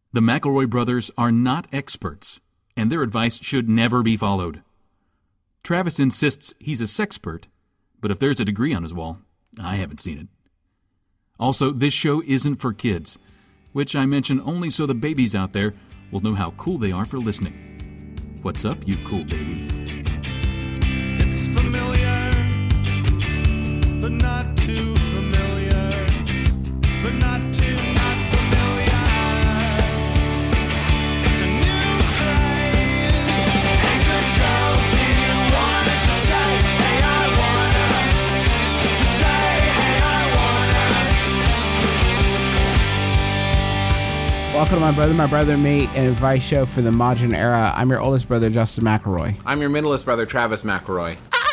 The McElroy brothers are not experts, and their advice should never be followed. Travis insists he's a sexpert, but if there's a degree on his wall, I haven't seen it. Also, this show isn't for kids, which I mention only so the babies out there will know how cool they are for listening. What's up, you cool baby? It's familiar, but not too familiar, but not too not familiar. It's a new craze. Hey, good girls, do you wanna just say, hey, I wanna? Just say, hey, I wanna. Welcome to My Brother and Me, an advice show for the modern era. I'm your oldest brother, Justin McElroy. I'm your middleest brother, Travis McElroy.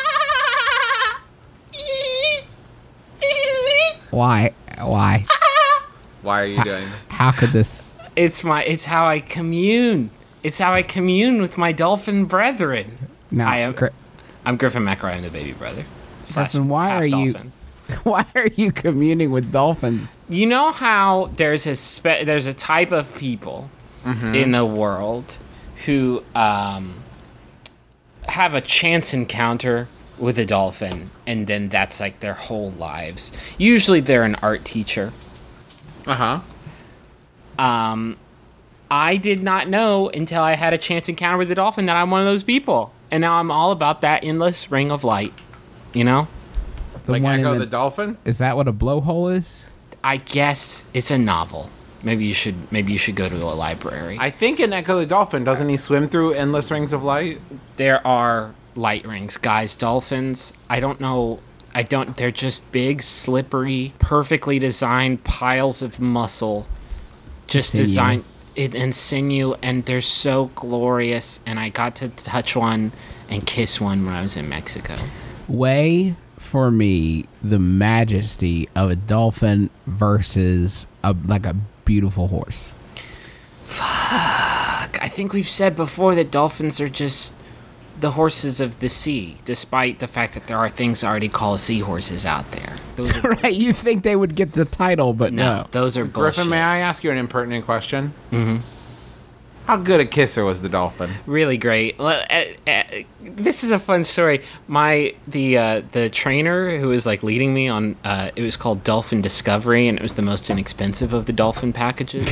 Why? Why are you doing that? How could this... It's how I commune. It's how I commune with my dolphin brethren. No, I'm Griffin McElroy. I'm the baby brother. Griffin, why are you... Why are you communing with dolphins? You know how there's a type of people in the world who have a chance encounter with a dolphin, and then that's like their whole lives. Usually they're an art teacher. I did not know until I had a chance encounter with the dolphin that I'm one of those people. And now I'm all about that endless ring of light. You know? Like Echo the Dolphin? Is that what a blowhole is? I guess it's a novel. Maybe you should go to a library. I think in Echo the Dolphin, doesn't he swim through endless rings of light? There are light rings, guys. Dolphins, I don't know. They're just big, slippery, perfectly designed piles of muscle. Just designed and sinew, and they're so glorious. And I got to touch one and kiss one when I was in Mexico. Weigh for me the majesty of a dolphin versus a beautiful horse. Fuck. I think we've said before that dolphins are just the horses of the sea, despite the fact that there are things already called seahorses out there. Those are right, you think they would get the title, but no. Those are bullshit. Griffin, may I ask you an impertinent question? Mm-hmm. How good a kisser was the dolphin? Really great. This is a fun story. The trainer who was like leading me on it was called Dolphin Discovery, and it was the most inexpensive of the dolphin packages.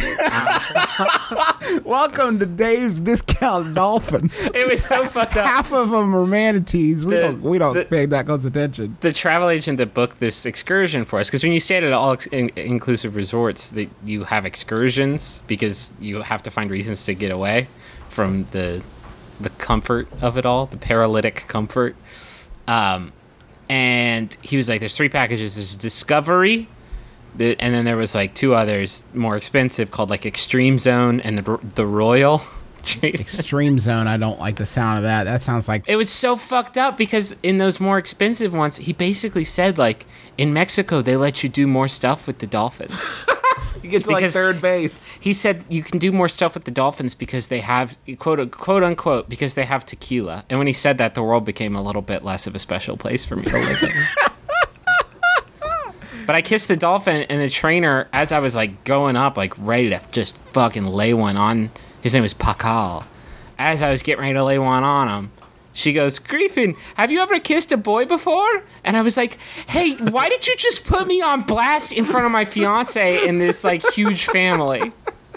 Welcome to Dave's Discount Dolphins. It was so fucked up. Half of them are manatees. We don't pay that close attention. The travel agent that booked this excursion for us, because when you stay at all inclusive resorts, you have excursions because you have to find reasons to get away from the comfort of it all, the paralytic comfort. And he was like, there's 3 packages. There's Discovery, and then there was like 2 others more expensive called like Extreme Zone and the Royal. Extreme Zone, I don't like the sound of that. That sounds like... It was so fucked up because in those more expensive ones, he basically said like, in Mexico, they let you do more stuff with the dolphins. You get to like third base. He said you can do more stuff with the dolphins because they have, quote unquote, because they have tequila. And when he said that, the world became a little bit less of a special place for me to live in. But I kissed the dolphin, and the trainer, as I was like going up, like ready to just fucking lay one on, his name was Pakal. As I was getting ready to lay one on him, she goes, Griffin, have you ever kissed a boy before? And I was like, hey, why did you just put me on blast in front of my fiance and this like huge family?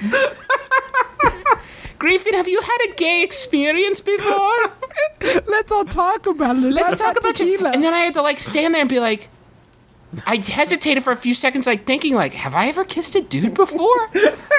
Griffin, have you had a gay experience before? Let's all talk about it. Let's talk about you. And then I had to like stand there and be like, I hesitated for a few seconds, like thinking like, have I ever kissed a dude before?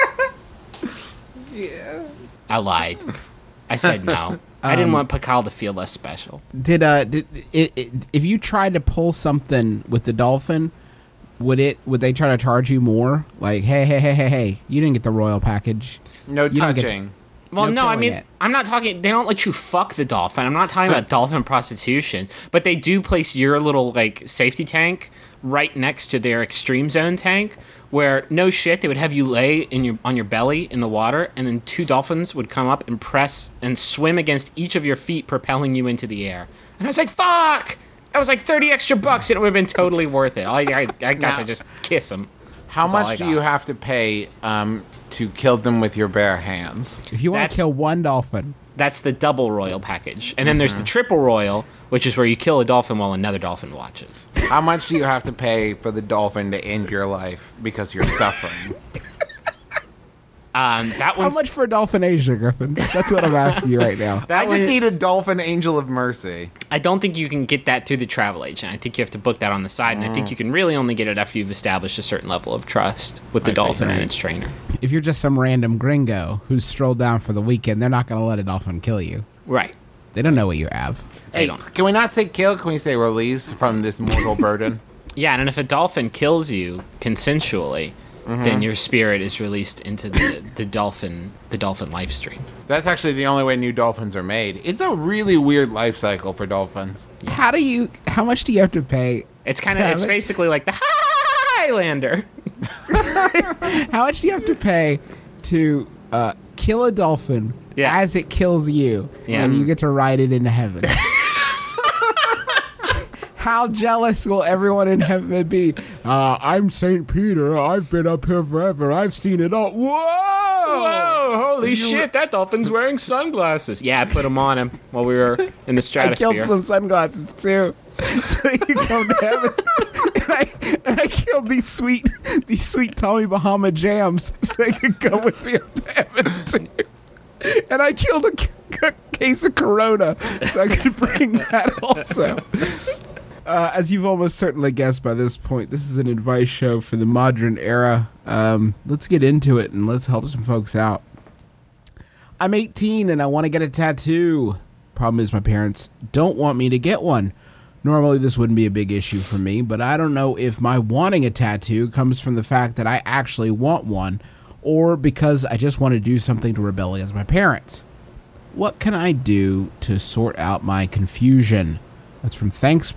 Yeah. I lied. I said no. I didn't want Pakal to feel less special. If you tried to pull something with the dolphin, would they try to charge you more? Like, hey, you didn't get the royal package. No touching. Well, no, I mean, I'm not talking, they don't let you fuck the dolphin. I'm not talking about dolphin prostitution, but they do place your little, like, safety tank right next to their Extreme Zone tank, where, no shit, they would have you lay on your belly in the water, and then 2 dolphins would come up and press and swim against each of your feet, propelling you into the air. And I was like, fuck! That was like $30 extra, and it would have been totally worth it. I got to just kiss them. How much do you have to pay to kill them with your bare hands. If you want That's- to kill one dolphin, That's the double royal package. And then there's the triple royal, which is where you kill a dolphin while another dolphin watches. How much do you have to pay for the dolphin to end your life because you're suffering? That how one's much for Dolphinasia, Griffin? That's what I'm asking you right now. that I just one- need a dolphin angel of mercy. I don't think you can get that through the travel agent. I think you have to book that on the side, and I think you can really only get it after you've established a certain level of trust with the I see. dolphin and Right. its trainer. If you're just some random gringo who's strolled down for the weekend, they're not going to let a dolphin kill you. Right. They don't know what you have. They Hey, don't. can we not say kill? Can we say release from this mortal burden? Yeah, and if a dolphin kills you consensually, then your spirit is released into the dolphin life stream. That's actually the only way new dolphins are made. It's a really weird life cycle for dolphins. How much do you have to pay? It's to have it? basically like the Highlander. How much do you have to pay to kill a dolphin Yeah. as it kills you, Yeah. and you get to ride it into heaven? How jealous will everyone in heaven be? I'm St. Peter. I've been up here forever. I've seen it all. Whoa! Whoa, holy shit, that dolphin's wearing sunglasses. Yeah, I put them on him while we were in the I stratosphere. killed some sunglasses too. So you come to heaven, and I killed these sweet Tommy Bahama jams, so they could go with me up to heaven too. And I killed a case of Corona, so I could bring that also. As you've almost certainly guessed by this point, this is an advice show for the modern era. Let's get into it and let's help some folks out. I'm 18 and I want to get a tattoo. Problem is my parents don't want me to get one. Normally this wouldn't be a big issue for me, but I don't know if my wanting a tattoo comes from the fact that I actually want one or because I just want to do something to rebel against my parents. What can I do to sort out my confusion? That's from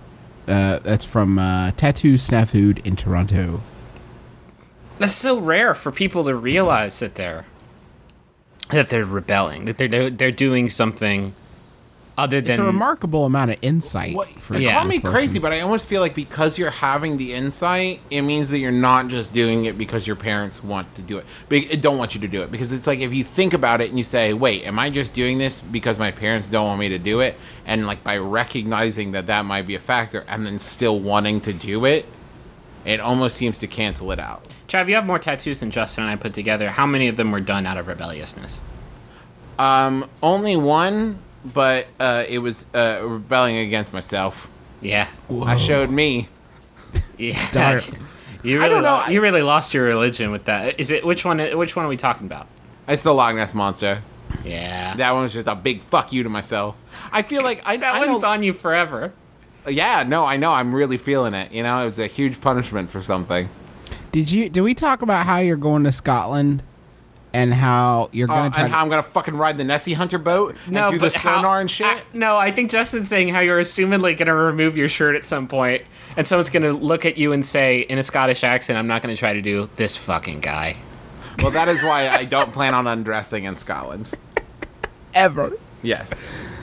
Tattoo Snafood in Toronto. That's so rare for people to realize that they're rebelling, that they're doing something other It's a than remarkable amount of insight. What, For Yeah. call this me person. crazy, but I almost feel like because you're having the insight, it means that you're not just doing it because your parents want to do it. Don't want you to do it. Because it's like if you think about it and you say, wait, am I just doing this because my parents don't want me to do it? And like by recognizing that that might be a factor and then still wanting to do it, it almost seems to cancel it out. Trav, you have more tattoos than Justin and I put together. How many of them were done out of rebelliousness? Only one, but it was rebelling against myself. Yeah. I showed me. Yeah. Dark. You really I don't know, You really lost your religion with that. Is it which one are we talking about? It's the Loch Ness Monster. Yeah. That one was just a big fuck you to myself. I feel like I that know, one's on you forever. Yeah, no, I know. I'm really feeling it. You know, it was a huge punishment for something. Did we talk about how you're going to Scotland and how you're going to try And how I'm gonna fucking ride the Nessie Hunter boat and do the but sonar and shit. No, I think Justin's saying how you're assumedly going to remove your shirt at some point, and someone's going to look at you and say in a Scottish accent, "I'm not going to try to do this fucking guy." Well, that is why I don't plan on undressing in Scotland. ever. Yes.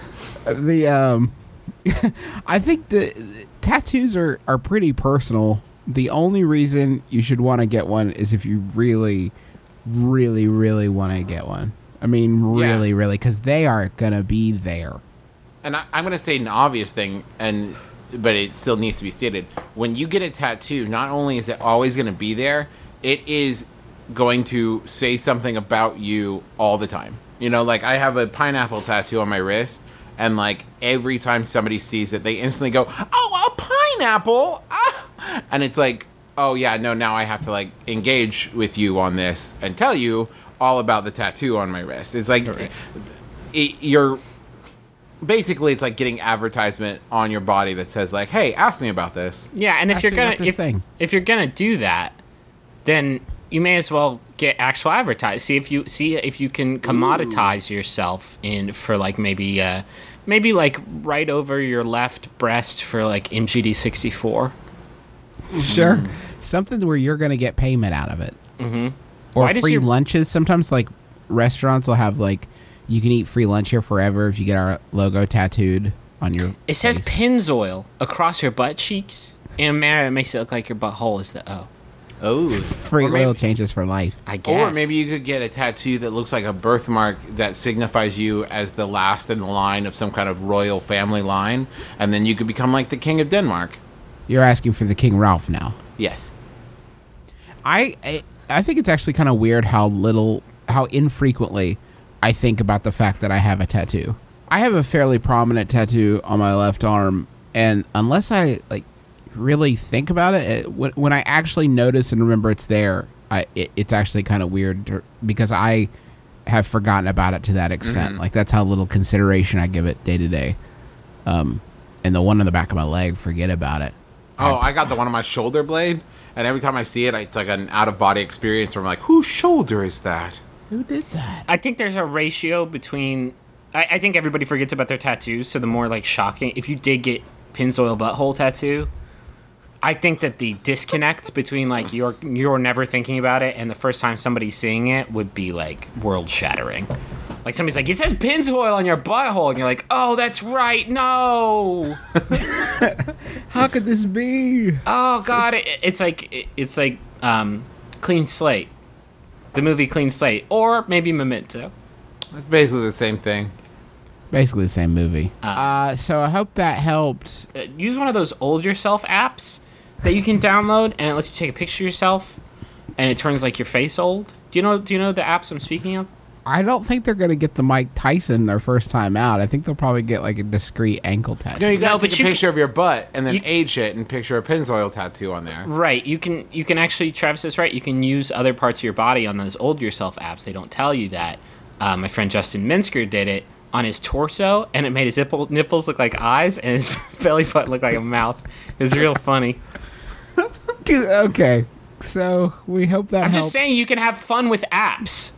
I think the tattoos are pretty personal. The only reason you should want to get one is if you really, really, really want to get one. I mean, really, Yeah. really, because they are going to be there. And I'm gonna say an obvious thing, but it still needs to be stated. When you get a tattoo, not only is it always gonna be there, it is going to say something about you all the time. You know, like I have a pineapple tattoo on my wrist, and like every time somebody sees it, they instantly go, "Oh, a pineapple!" Ah! And it's like, "Oh yeah, no, now I have to like engage with you on this and tell you all about the tattoo on my wrist." It's like you're basically it's like getting advertisement on your body that says like, "Hey, ask me about this." Yeah, and if Ask you're me gonna about this thing. if you're gonna do that, then you may as well get actual advertising. See if you can commoditize yourself in for like maybe like right over your left breast for like MGD 64. Sure. Something where you're going to get payment out of it. Mm-hmm. Or Why does free your- lunches. Sometimes, like, restaurants will have, like, you can eat free lunch here forever if you get our logo tattooed on your It says face. Pennzoil across your butt cheeks in a manner that makes it look like your butthole is the O. Oh, Free or maybe, oil changes for life. I guess. or maybe you could get a tattoo that looks like a birthmark that signifies you as the last in the line of some kind of royal family line, and then you could become like the king of Denmark. You're asking for the King Ralph now. Yes. I think it's actually kind of weird how infrequently I think about the fact that I have a tattoo. I have a fairly prominent tattoo on my left arm, and unless I really think about it, when I actually notice and remember it's there, it's actually kind of weird because I have forgotten about it to that extent. Like, that's how little consideration I give it day to day. And the one on the back of my leg, forget about it. Oh, I got the one on my shoulder blade, and every time I see it, it's like an out-of-body experience where I'm like, whose shoulder is that? Who did that? I think there's a ratio between. I think everybody forgets about their tattoos, so the more like shocking. If you did get Pennzoil butthole tattoo, I think that the disconnect between like you're never thinking about it and the first time somebody's seeing it would be like world shattering. Like somebody's like, it says Pennzoil on your butthole, and you're like, oh, that's right, no. How could this be? Oh God, it's like Clean Slate, the movie Clean Slate, or maybe Memento. That's basically the same thing. Basically the same movie. So I hope that helped. Use one of those old yourself apps that you can download, and it lets you take a picture of yourself, and it turns like your face old. Do you know the apps I'm speaking of? I don't think they're going to get the Mike Tyson their first time out. I think they'll probably get like a discreet ankle tattoo. No, you gotta No, but take a you picture of your butt and then you- age it and picture a Pennzoil tattoo on there. Right. You can actually, Travis is right. You can use other parts of your body on those old yourself apps. They don't tell you that. My friend Justin Minsker did it on his torso, and it made his nipples look like eyes and his belly button look like a mouth. It was real funny. Dude, okay. So we hope that I'm helps. just saying you can have fun with apps.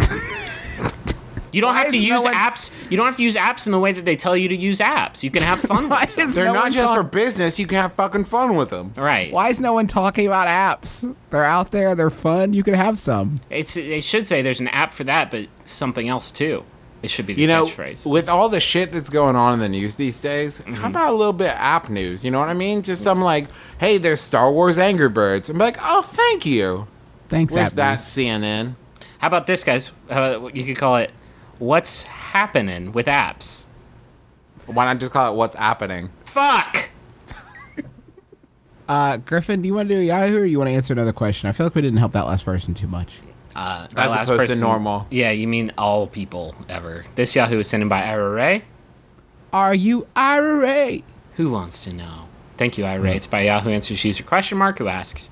You don't have to is no use one- apps. You don't have to use apps in the way that they tell you to use apps. You can have fun Why with them. is They're no not one just talk- for business. You can have fucking fun with them. Right. Why is no one talking about apps? They're out there. They're fun. You can have some. They should say there's an app for that, but something else too. It should be the You know, catchphrase. with all the shit that's going on in the news these days, Mm-hmm. how about a little bit of app news? You know what I mean? Just some like, hey, there's Star Wars Angry Birds. I'm like, oh, thank you. Thanks, Where's app that news. CNN? How about this, guys? You could call it "What's Happening with Apps." Why not just call it What's Happening? Fuck. Griffin, do you want to do a Yahoo or you want to answer another question? I feel like we didn't help that last person too much. That As last opposed to person- normal. Yeah, you mean all people ever. This Yahoo is sent in by Ira Ray. Are you IRA? Who wants to know? Thank you, Ira Ray. It's by Yahoo Answers user question mark who asks,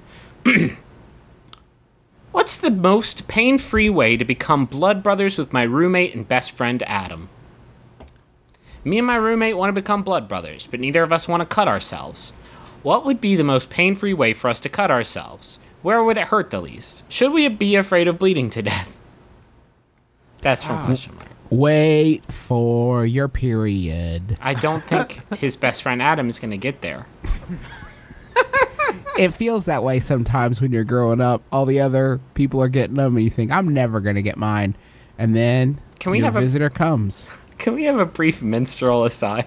what's the most pain-free way to become blood brothers with my roommate and best friend Adam? Me and my roommate want to become blood brothers, but neither of us want to cut ourselves. What would be the most pain-free way for us to cut ourselves? Where would it hurt the least? Should we be afraid of bleeding to death? That's from question mark. Wait for your period. I don't think his best friend Adam is going to get there. It feels that way sometimes when you're growing up. All the other people are getting them, and you think, I'm never going to get mine. And then Can we your have a- visitor comes. Can we have a brief minstrel aside?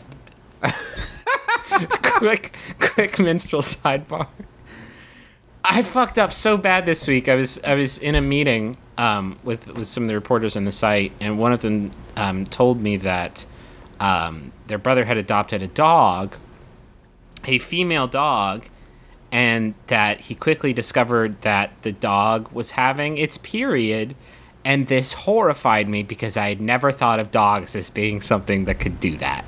quick minstrel sidebar. I fucked up so bad this week. I was in a meeting with some of the reporters on the site, and one of them told me that their brother had adopted a dog, a female dog, and that he quickly discovered that the dog was having its period, and this horrified me because I had never thought of dogs as being something that could do that.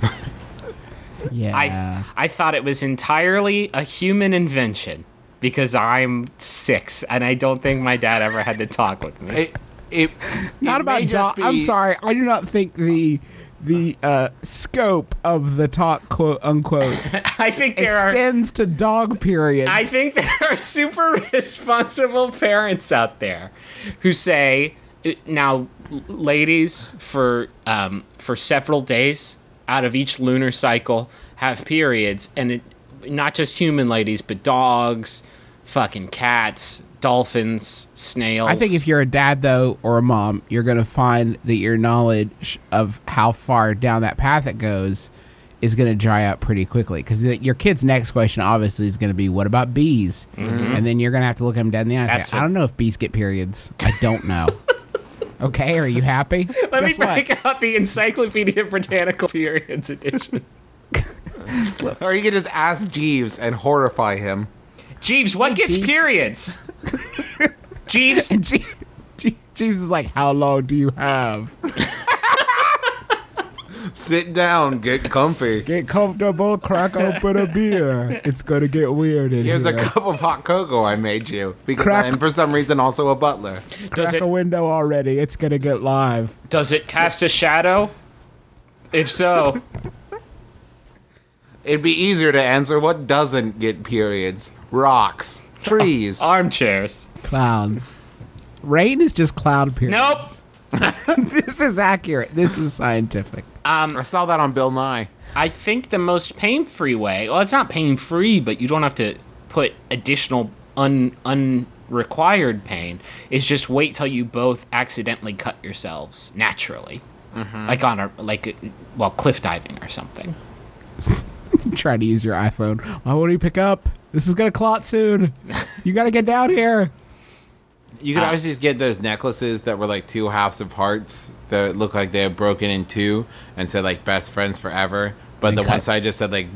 Yeah. I thought it was entirely a human invention because I'm 6 and I don't think my dad ever had to talk with me. Not it about may just dog. I'm be- sorry. I do not think the scope of the talk, quote unquote, I think there are. extends to dog periods. I think there are super responsible parents out there who say, now, ladies, for several days out of each lunar cycle have periods, and not just human ladies, but dogs, fucking cats, dolphins, snails. I think if you're a dad, though, or a mom, you're going to find that your knowledge of how far down that path it goes is going to dry up pretty quickly. Because your kid's next question obviously is going to be, what about bees? And then you're going to have to look him dead in the eye and That's say, what- I don't know if bees get periods. I don't know. Okay, are you happy? Let me Guess what? break out the Encyclopedia Britannica Periods edition. Or you could just ask Jeeves and horrify him. Jeeves, what gets Jeeves. periods? Jeeves, And Jeeves is like, how long do you have? Sit down, get comfy. Get comfortable, crack open a beer. It's going to get weird in Here's here. a cup of hot cocoa I made you. Because Crack- I'm, for some reason, also a butler. does Crack it a window already. It's going to get live. does it cast a shadow? If so, It'd be easier to answer what doesn't get periods. Rocks. Trees. armchairs. Clouds. Rain is just cloud periods. Nope. This is accurate. This is scientific. I saw that on Bill Nye. I think the most pain-free way, well, it's not pain-free, but you don't have to put additional unrequired pain, is just wait till you both accidentally cut yourselves naturally. Like while cliff diving or something. Try to use your iPhone. Why won't he pick up? This is going to clot soon. You got to get down here. You could always just get those necklaces that were like two halves of hearts that looked like they had broken in two and said like best friends forever. But And the cut- one side just said like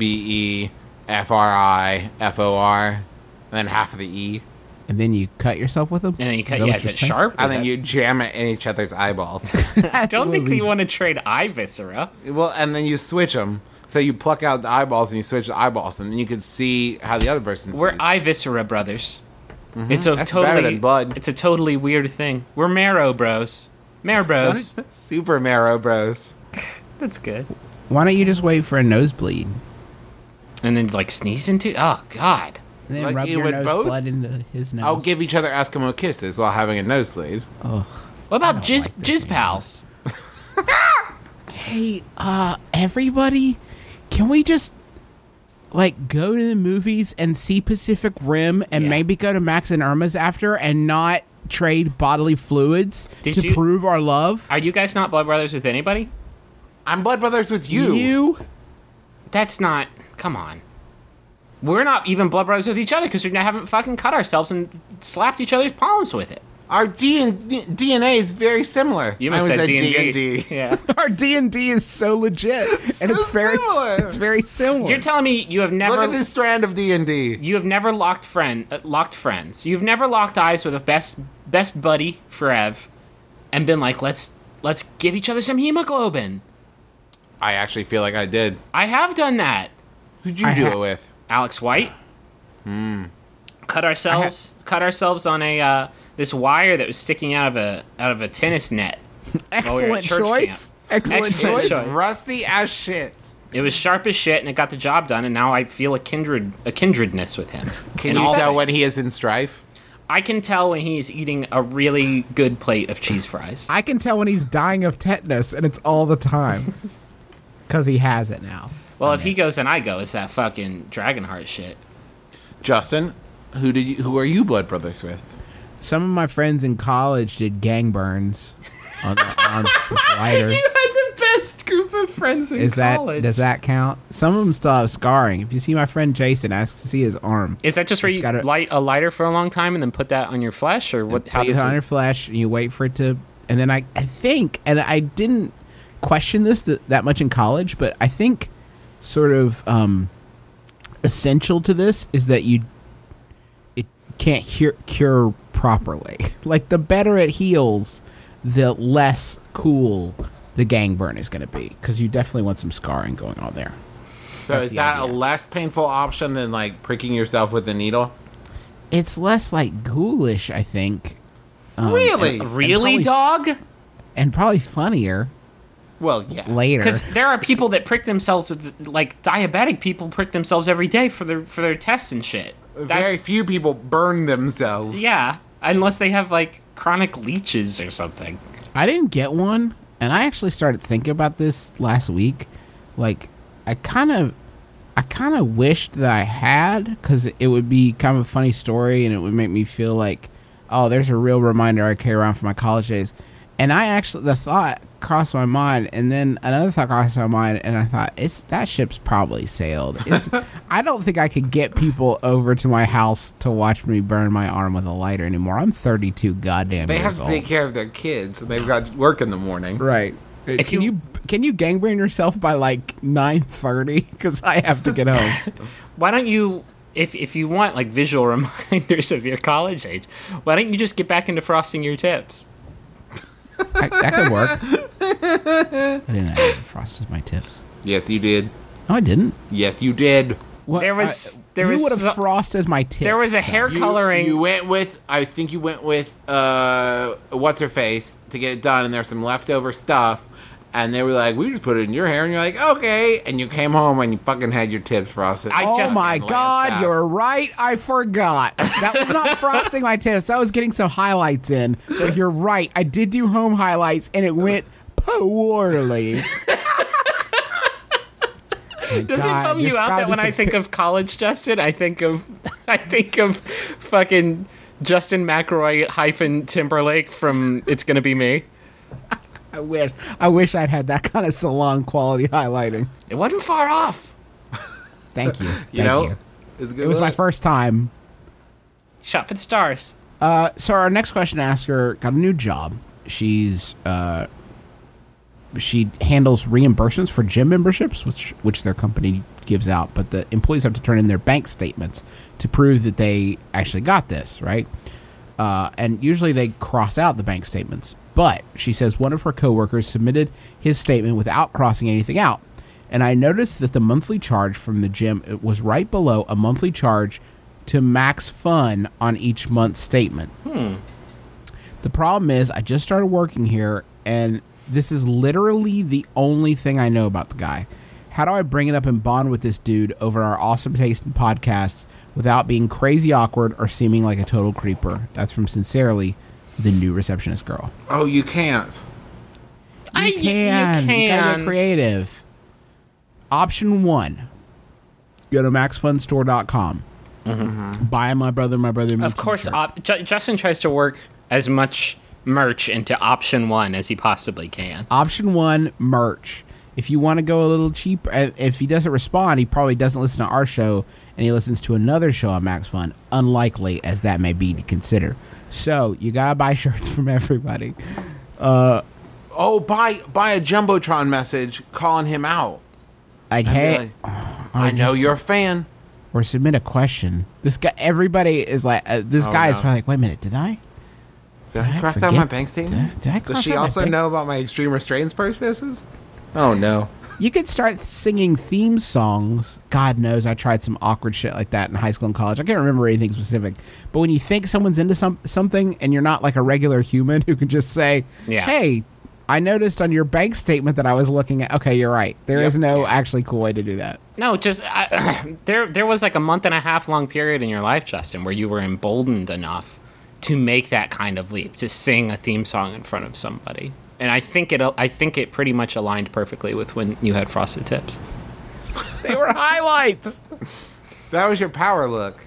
BEFRIFOR and then half of the E. And then you cut yourself with them? And then you cut, Is that yeah, what is you're it saying? sharp? And Is then that- you jam it in each other's eyeballs. I don't think we want to trade eye viscera. Well, and then you switch them. So you pluck out the eyeballs and you switch the eyeballs, and then you can see how the other person sees. We're eye viscera brothers. It's a That's totally better than blood. It's a totally weird thing. We're marrow bros. Marrow bros. Super Marrow Bros. That's good. Why don't you just wait for a nosebleed? And then like sneeze into. Oh God. And then Like rub you your would nose both? blood into his nose. I'll give each other Eskimo kisses while having a nosebleed. Ugh. What about don't jizz like this jizz pals? Hey, everybody, can we just like go to the movies and see Pacific Rim and Yeah. maybe go to Max and Irma's after and not trade bodily fluids Did to you- prove our love? Are you guys not blood brothers with anybody? I'm blood brothers with you. You? That's not. Come on. We're not even blood brothers with each other because we haven't fucking cut ourselves and slapped each other's palms with it. Our DNA is very similar. You I must always said said D&D. Yeah. Our D&D is so legit, and it's very similar. it's very similar. You're telling me you have never Look at this strand of D&D. you have never locked friends. You've never locked eyes with a best buddy forever and been like, let's give each other some hemoglobin. I actually feel like I did. I have done that. Who'd you I do ha- it with? Alex White. Cut ourselves on a this wire that was sticking out of a tennis net. Excellent church choice. Excellent Excellent choice. choice. Rusty as shit. It was sharp as shit, and it got the job done. And now I feel a kindredness with him. Can In you all tell things. when he is in strife? I can tell when he is eating a really good plate of cheese fries. I can tell when he's dying of tetanus, and it's all the time. Because he has it now. Well, if he goes and I go, it's that fucking Dragonheart shit. Justin, who are you blood brothers with? Some of my friends in college did gang burns on their arms with lighters. You had the best group of friends in college. Does that count? Some of them still have scarring. If you see my friend Jason, ask to see his arm. Is that just where It's you gotta- light a lighter for a long time and then put that on your flesh, or what? How Put it does on it? your flesh, and you wait for it to. And then I think, and I didn't question this that much in college, but I think sort of essential to this is that it can't cure properly. Like the better it heals, the less cool the gang burn is going to be, because you definitely want some scarring going on there. So That's is the that idea. a less painful option than like pricking yourself with a needle? It's less like ghoulish, I think. Really? Really, probably- dog? And probably funnier Well, yeah. later. Because there are people that prick themselves with, like diabetic people prick themselves every day for their tests and shit. Very few people burn themselves. Yeah, unless they have like chronic leeches or something. I didn't get one, and I actually started thinking about this last week. Like, I kind of wished that I had, because it would be kind of a funny story, and it would make me feel like, oh, there's a real reminder I carry around from my college days. And I actually, the thought crossed my mind, and then another thought crossed my mind, and I thought that ship's probably sailed. I don't think I could get people over to my house to watch me burn my arm with a lighter anymore. I'm 32 goddamn They years have to old. take care of their kids, and they've got work in the morning. Right. Can you gangbang yourself by like 9:30? Because I have to get home. Why don't you, if you want like visual reminders of your college age, why don't you just get back into frosting your tips? That could work. I didn't have frosted my tips. Yes, you did. No, I didn't. Yes, you did. What, There was who would have so- frosted my tips? There was a hair coloring. You went with. I think you went with. What's her face to get it done, and there's some leftover stuff, and they were like, "We just put it in your hair," and you're like, "Okay," and you came home and you fucking had your tips frosted. I Oh just- my And last God, pass. you're right. I forgot. That was not frosting my tips. That was getting some highlights in. But you're right. I did do home highlights, and it went poorly. Does it bum you out that when I think of college Justin, I think of fucking Justin McElroy hyphen Timberlake from It's Gonna Be Me? I wish I'd had that kind of salon quality highlighting. It wasn't far off. Thank you. You Thank know, you. it's good It was my look. first time. Shot for the stars. So our next question asker got a new job. She handles reimbursements for gym memberships, which their company gives out, but the employees have to turn in their bank statements to prove that they actually got this, right? And usually they cross out the bank statements. But she says one of her coworkers submitted his statement without crossing anything out. And I noticed that the monthly charge from the gym was right below a monthly charge to Max Fun on each month's statement. The problem is I just started working here, and this is literally the only thing I know about the guy. How do I bring it up and bond with this dude over our awesome taste in podcasts without being crazy awkward or seeming like a total creeper? That's from Sincerely, the new receptionist girl. Oh, you can't. You can. You gotta get creative. Option 1. Go to maxfunstore.com. Buy my brother me Of course, t-shirt. Justin tries to work as much merch into option 1 as he possibly can. Option 1, merch. If you want to go a little cheap, if he doesn't respond, he probably doesn't listen to our show, and he listens to another show on Max Fun, unlikely as that may be to consider. So, you gotta buy shirts from everybody. Oh, buy a jumbotron message calling him out. Like, I'd be hey, like, I know you're a fan. or submit a question. This guy, everybody is like, this Oh, guy is no. probably like, wait a minute, did I Did I cross out forget- my bank statement? did I cross Does she out my also bank- know about my extreme restraints purchases? Oh no. You could start singing theme songs. God knows I tried some awkward shit like that in high school and college. I can't remember anything specific. But when you think someone's into something and you're not like a regular human who can just say, Yeah. hey, I noticed on your bank statement that I was looking at. Okay, you're right. There is Yep. no actually cool way to do that. No, just there was like a month and a half long period in your life, Justin, where you were emboldened enough to make that kind of leap, to sing a theme song in front of somebody. And I think it pretty much aligned perfectly with when you had frosted tips. They were highlights. That was your power look.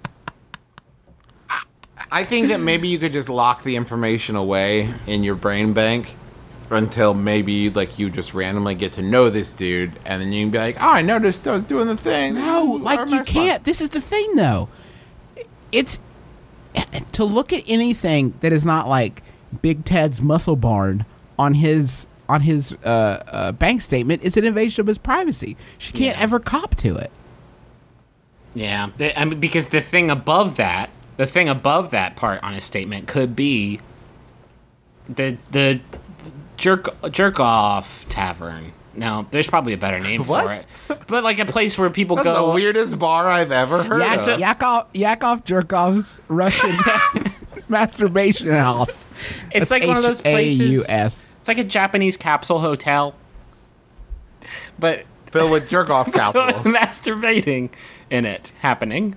I think that maybe you could just lock the information away in your brain bank until maybe like you just randomly get to know this dude, and then you can be like, "Oh, I noticed I was doing the thing." No, Ooh, like our you Max Fun. can't. This is the thing, though. It's to look at anything that is not like Big Ted's Muscle Barn on his bank statement is an invasion of his privacy. She can't ever cop to it. Yeah, I mean, because the thing above that part on his statement could be the jerk off tavern. No, there's probably a better name for What? it. But like a place where people That's go. the weirdest bar I've ever heard Yak, of. Yakov Jerkov's Russian masturbation house. It's like one of those places. Haus. It's like a Japanese capsule hotel, but Filled with jerk off capsules. masturbating in it happening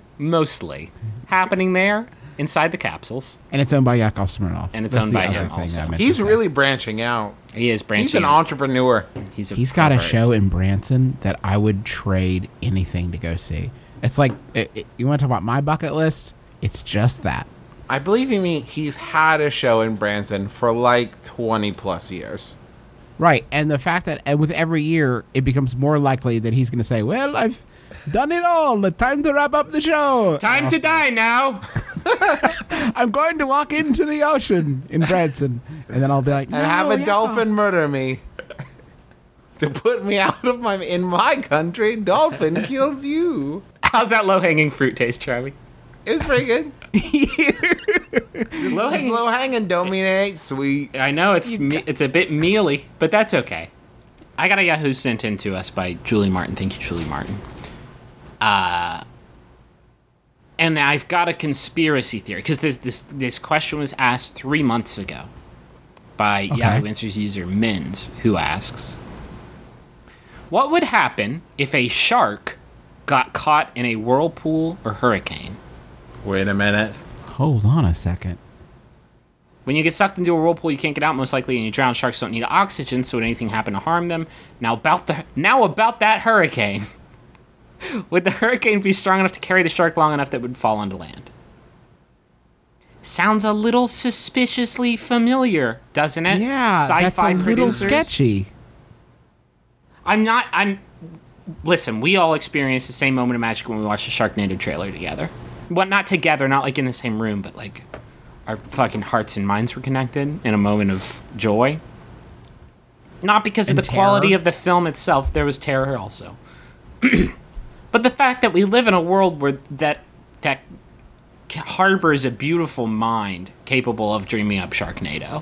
there inside the capsules, And it's owned by Yakov Smirnoff. And it's That's owned the by other him thing also. I meant to He's say. really branching out. he is branching. He's an out. entrepreneur. He's got a pervert. show in Branson that I would trade anything to go see. It's like, you want to talk about my bucket list? It's just that. I believe you mean he's had a show in Branson for like 20 plus years. Right, and the fact that with every year it becomes more likely that he's going to say, "Well, I've done it all. Time to wrap up the show. Time to die now. I'm going to walk into the ocean in Branson," and then I'll be like, And have a dolphin murder me. To put me out of in my country, dolphin kills you. How's that low-hanging fruit taste, Charlie? It was pretty good. Low-hanging. Low hanging don't mean it ain't sweet. I know it's a bit mealy, but that's okay. I got a Yahoo sent in to us by Julie Martin. Thank you, Julie Martin. And I've got a conspiracy theory because this question was asked 3 months ago by Yahoo Answers user Mins, who asks, "What would happen if a shark got caught in a whirlpool or hurricane?" Wait a minute. Hold on a second. When you get sucked into a whirlpool, you can't get out most likely, and you drown. Sharks don't need oxygen, so would anything happen to harm them? Now about that hurricane. Would the hurricane be strong enough to carry the shark long enough that it would fall onto land? Sounds a little suspiciously familiar, doesn't it? Yeah, Sci-fi that's a little producers? sketchy. Listen, we all experienced the same moment of magic when we watched the Sharknado trailer together. Well, not together, not like in the same room, but like our fucking hearts and minds were connected in a moment of joy. Not because of And the quality terror. of the film itself, there was terror also. But the fact that we live in a world where that harbors a beautiful mind capable of dreaming up Sharknado.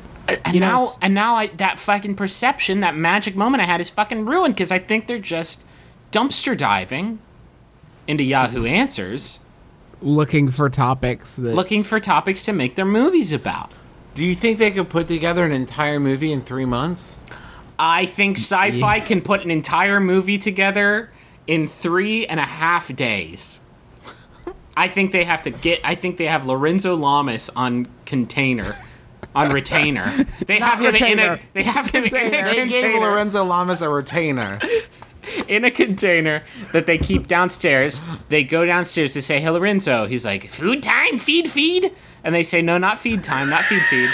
And now that fucking perception, that magic moment I had is fucking ruined because I think they're just dumpster diving into Yahoo Answers, Looking for topics that looking for topics to make their movies about. Do you think they could put together an entire movie in 3 months? I think sci-fi can put an entire movie together in 3.5 days. I think they have Lorenzo Lamas on retainer. They have him in a They gave container. Lorenzo Lamas a retainer. In a container that they keep downstairs. They go downstairs to say, "Hey, Lorenzo." He's like, "Food time, feed." And they say, "No, not feed time, not feed."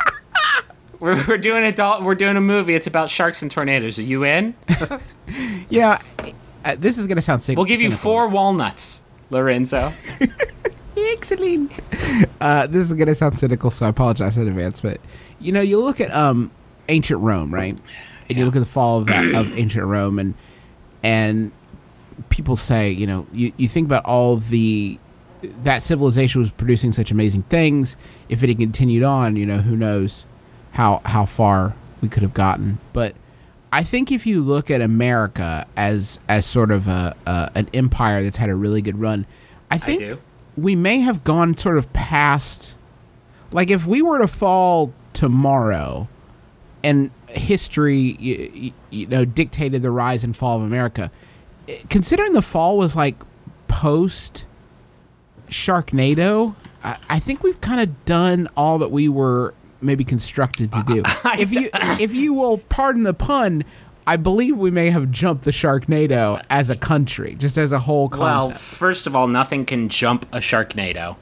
We're doing a movie. It's about sharks and tornadoes. Are you in? Yeah, this is gonna sound cynical. We'll give you 4 walnuts, Lorenzo. Excellent. This is gonna sound cynical, so I apologize in advance. But you look at ancient Rome, right? And you look at the fall of ancient Rome, and people say, you think about all that civilization was producing such amazing things. If it had continued on, who knows how far we could have gotten. But I think if you look at America as sort of an empire that's had a really good run, I think do. we may have gone sort of past. Like if we were to fall tomorrow, and history, dictated the rise and fall of America. Considering the fall was like post Sharknado, I think we've kind of done all that we were maybe constructed to do. If you will pardon the pun, I believe we may have jumped the Sharknado as a country, just as a whole Well, concept. first of all, nothing can jump a Sharknado.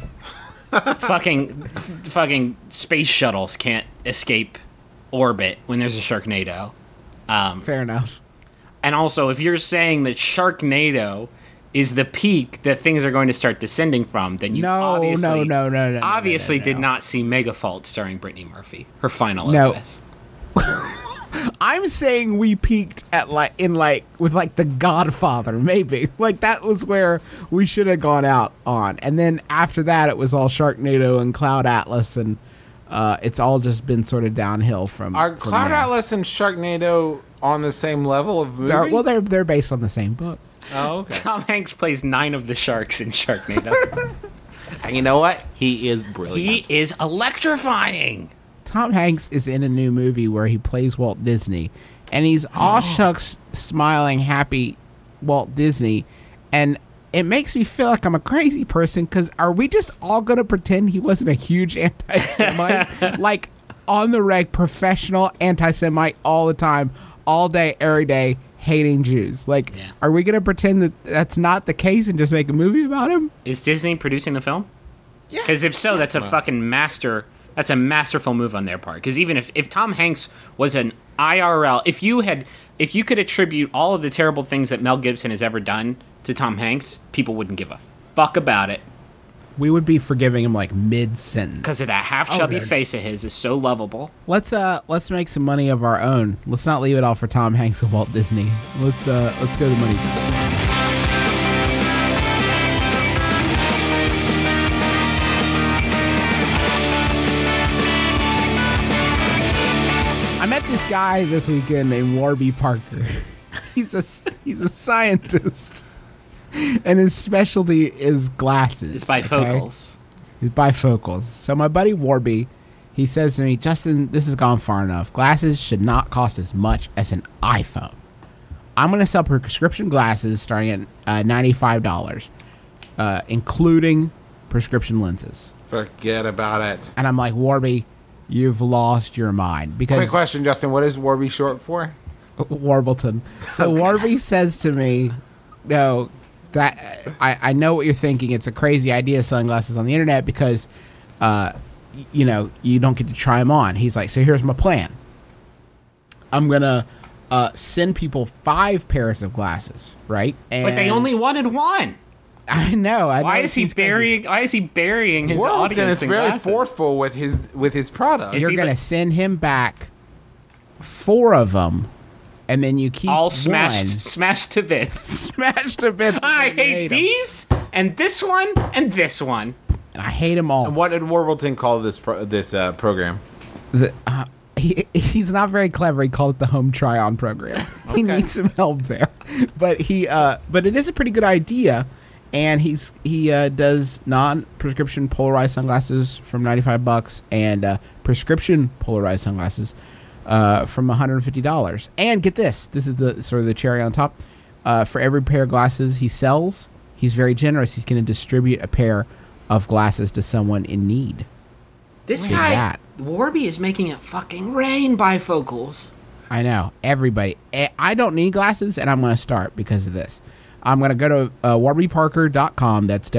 fucking space shuttles can't escape orbit when there's a Sharknado. Fair enough. And also, if you're saying that Sharknado is the peak that things are going to start descending from, then you No, obviously did no. not see Megafault starring Brittany Murphy, her final No. OS. I'm saying we peaked at with The Godfather, maybe. Like that was where we should have gone out on. And then after that it was all Sharknado and Cloud Atlas, and it's all just been sort of downhill from Are from Cloud there. Atlas and Sharknado on the same level of movie? They're based on the same book. Oh, okay. Tom Hanks plays 9 of the sharks in Sharknado. And you know what? He is He brilliant. is electrifying. Tom Hanks is in a new movie where he plays Walt Disney, and he's all shucks smiling, happy Walt Disney, and it makes me feel like I'm a crazy person, because are we just all going to pretend he wasn't a huge anti-Semite? Like, on the reg, professional anti-Semite all the time, all day, every day, hating Jews. Like, Yeah. are we going to pretend that that's not the case and just make a movie about him? Is Disney producing the film? Yeah. Because if so, that's a fucking That's a masterful move on their part. Because even if Tom Hanks was an IRL, if you could attribute all of the terrible things that Mel Gibson has ever done to Tom Hanks, people wouldn't give a fuck about it. We would be forgiving him like mid-sentence. Because of that half chubby good. face of his is so lovable. Let's make some money of our own. Let's not leave it all for Tom Hanks and Walt Disney. Let's go to the money zone. I met this guy this weekend named Warby Parker. He's a scientist, and his specialty is glasses. It's bifocals. He's bifocals. So my buddy Warby, he says to me, Justin, this has gone far enough. Glasses should not cost as much as an iPhone. I'm going to sell prescription glasses starting at $95, including prescription lenses. Forget about it. And I'm like, Warby, you've lost your mind. Quick Because question, Justin. What is Warby short for? Warbleton. So Warby says to me, no, that I know what you're thinking. It's a crazy idea selling glasses on the internet because, you don't get to try them on. He's like, so here's my plan. I'm going to send people 5 pairs of glasses, right? And But they only wanted one. I know. Why it is he seems crazy. burying his Warburton audience is in very glasses? forceful with his product. Is You're he going to like- send him back 4 of them, and then you keep All one. smashed to bits. Smashed to bits. I because you hate 'em. these and this one and this one. And I hate them all. And what did Warburton call this program? He's not very clever. He called it the home try-on program. He Okay. needs some help there, but but it is a pretty good idea. And he does non-prescription polarized sunglasses from $95 and prescription polarized sunglasses from $150. And get this is the sort of the cherry on top. For every pair of glasses he sells, he's very generous. He's going to distribute a pair of glasses to someone in need. This Look at guy, that. Warby, is making it fucking rain bifocals. I know. Everybody. I don't need glasses, and I'm going to start because of this. I'm going to go to warbyparker.com. That's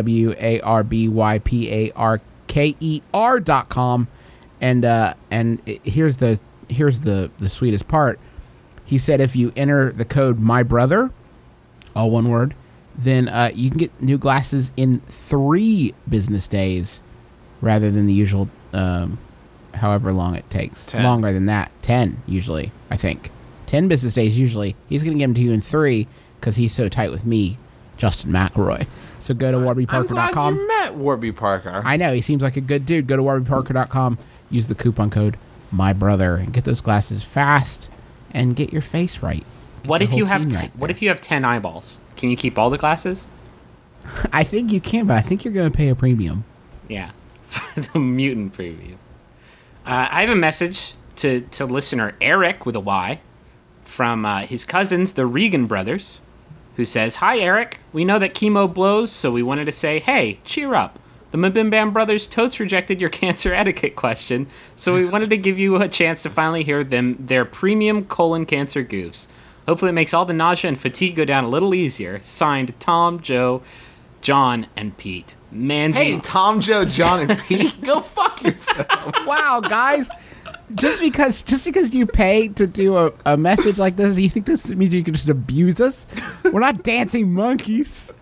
WARBYPARKER.com. And here's the sweetest part. He said if you enter the code MYBROTHER, all one word, then you can get new glasses in 3 business days rather than the usual however long it takes. 10. Longer than that. 10 usually, I think. 10 business days usually. He's going to get them to you in 3 because he's so tight with me, Justin McElroy. So go to I'm warbyparker.com. glad you met Warby Parker. I know, he seems like a good dude. Go to warbyparker.com, use the coupon code MyBrother, and get those glasses fast and get your face right. What The if you whole have scene ten, right what there. if you have 10 eyeballs? Can you keep all the glasses? I think you can, but I think you're going to pay a premium. Yeah, the mutant preview. I have a message to listener Eric with a Y from his cousins, the Regan brothers, who says, "Hi Eric, we know that chemo blows, so we wanted to say, hey, cheer up. The Mabim Bam brothers totes rejected your cancer etiquette question, so we wanted to give you a chance to finally hear their premium colon cancer goofs. Hopefully it makes all the nausea and fatigue go down a little easier. Signed, Tom, Joe, John, and Pete." Manzi. Hey, Tom, Joe, John, and Pete, go fuck yourselves. Wow, guys. Just because you pay to do a message like this, you think this means you can just abuse us? We're not dancing monkeys.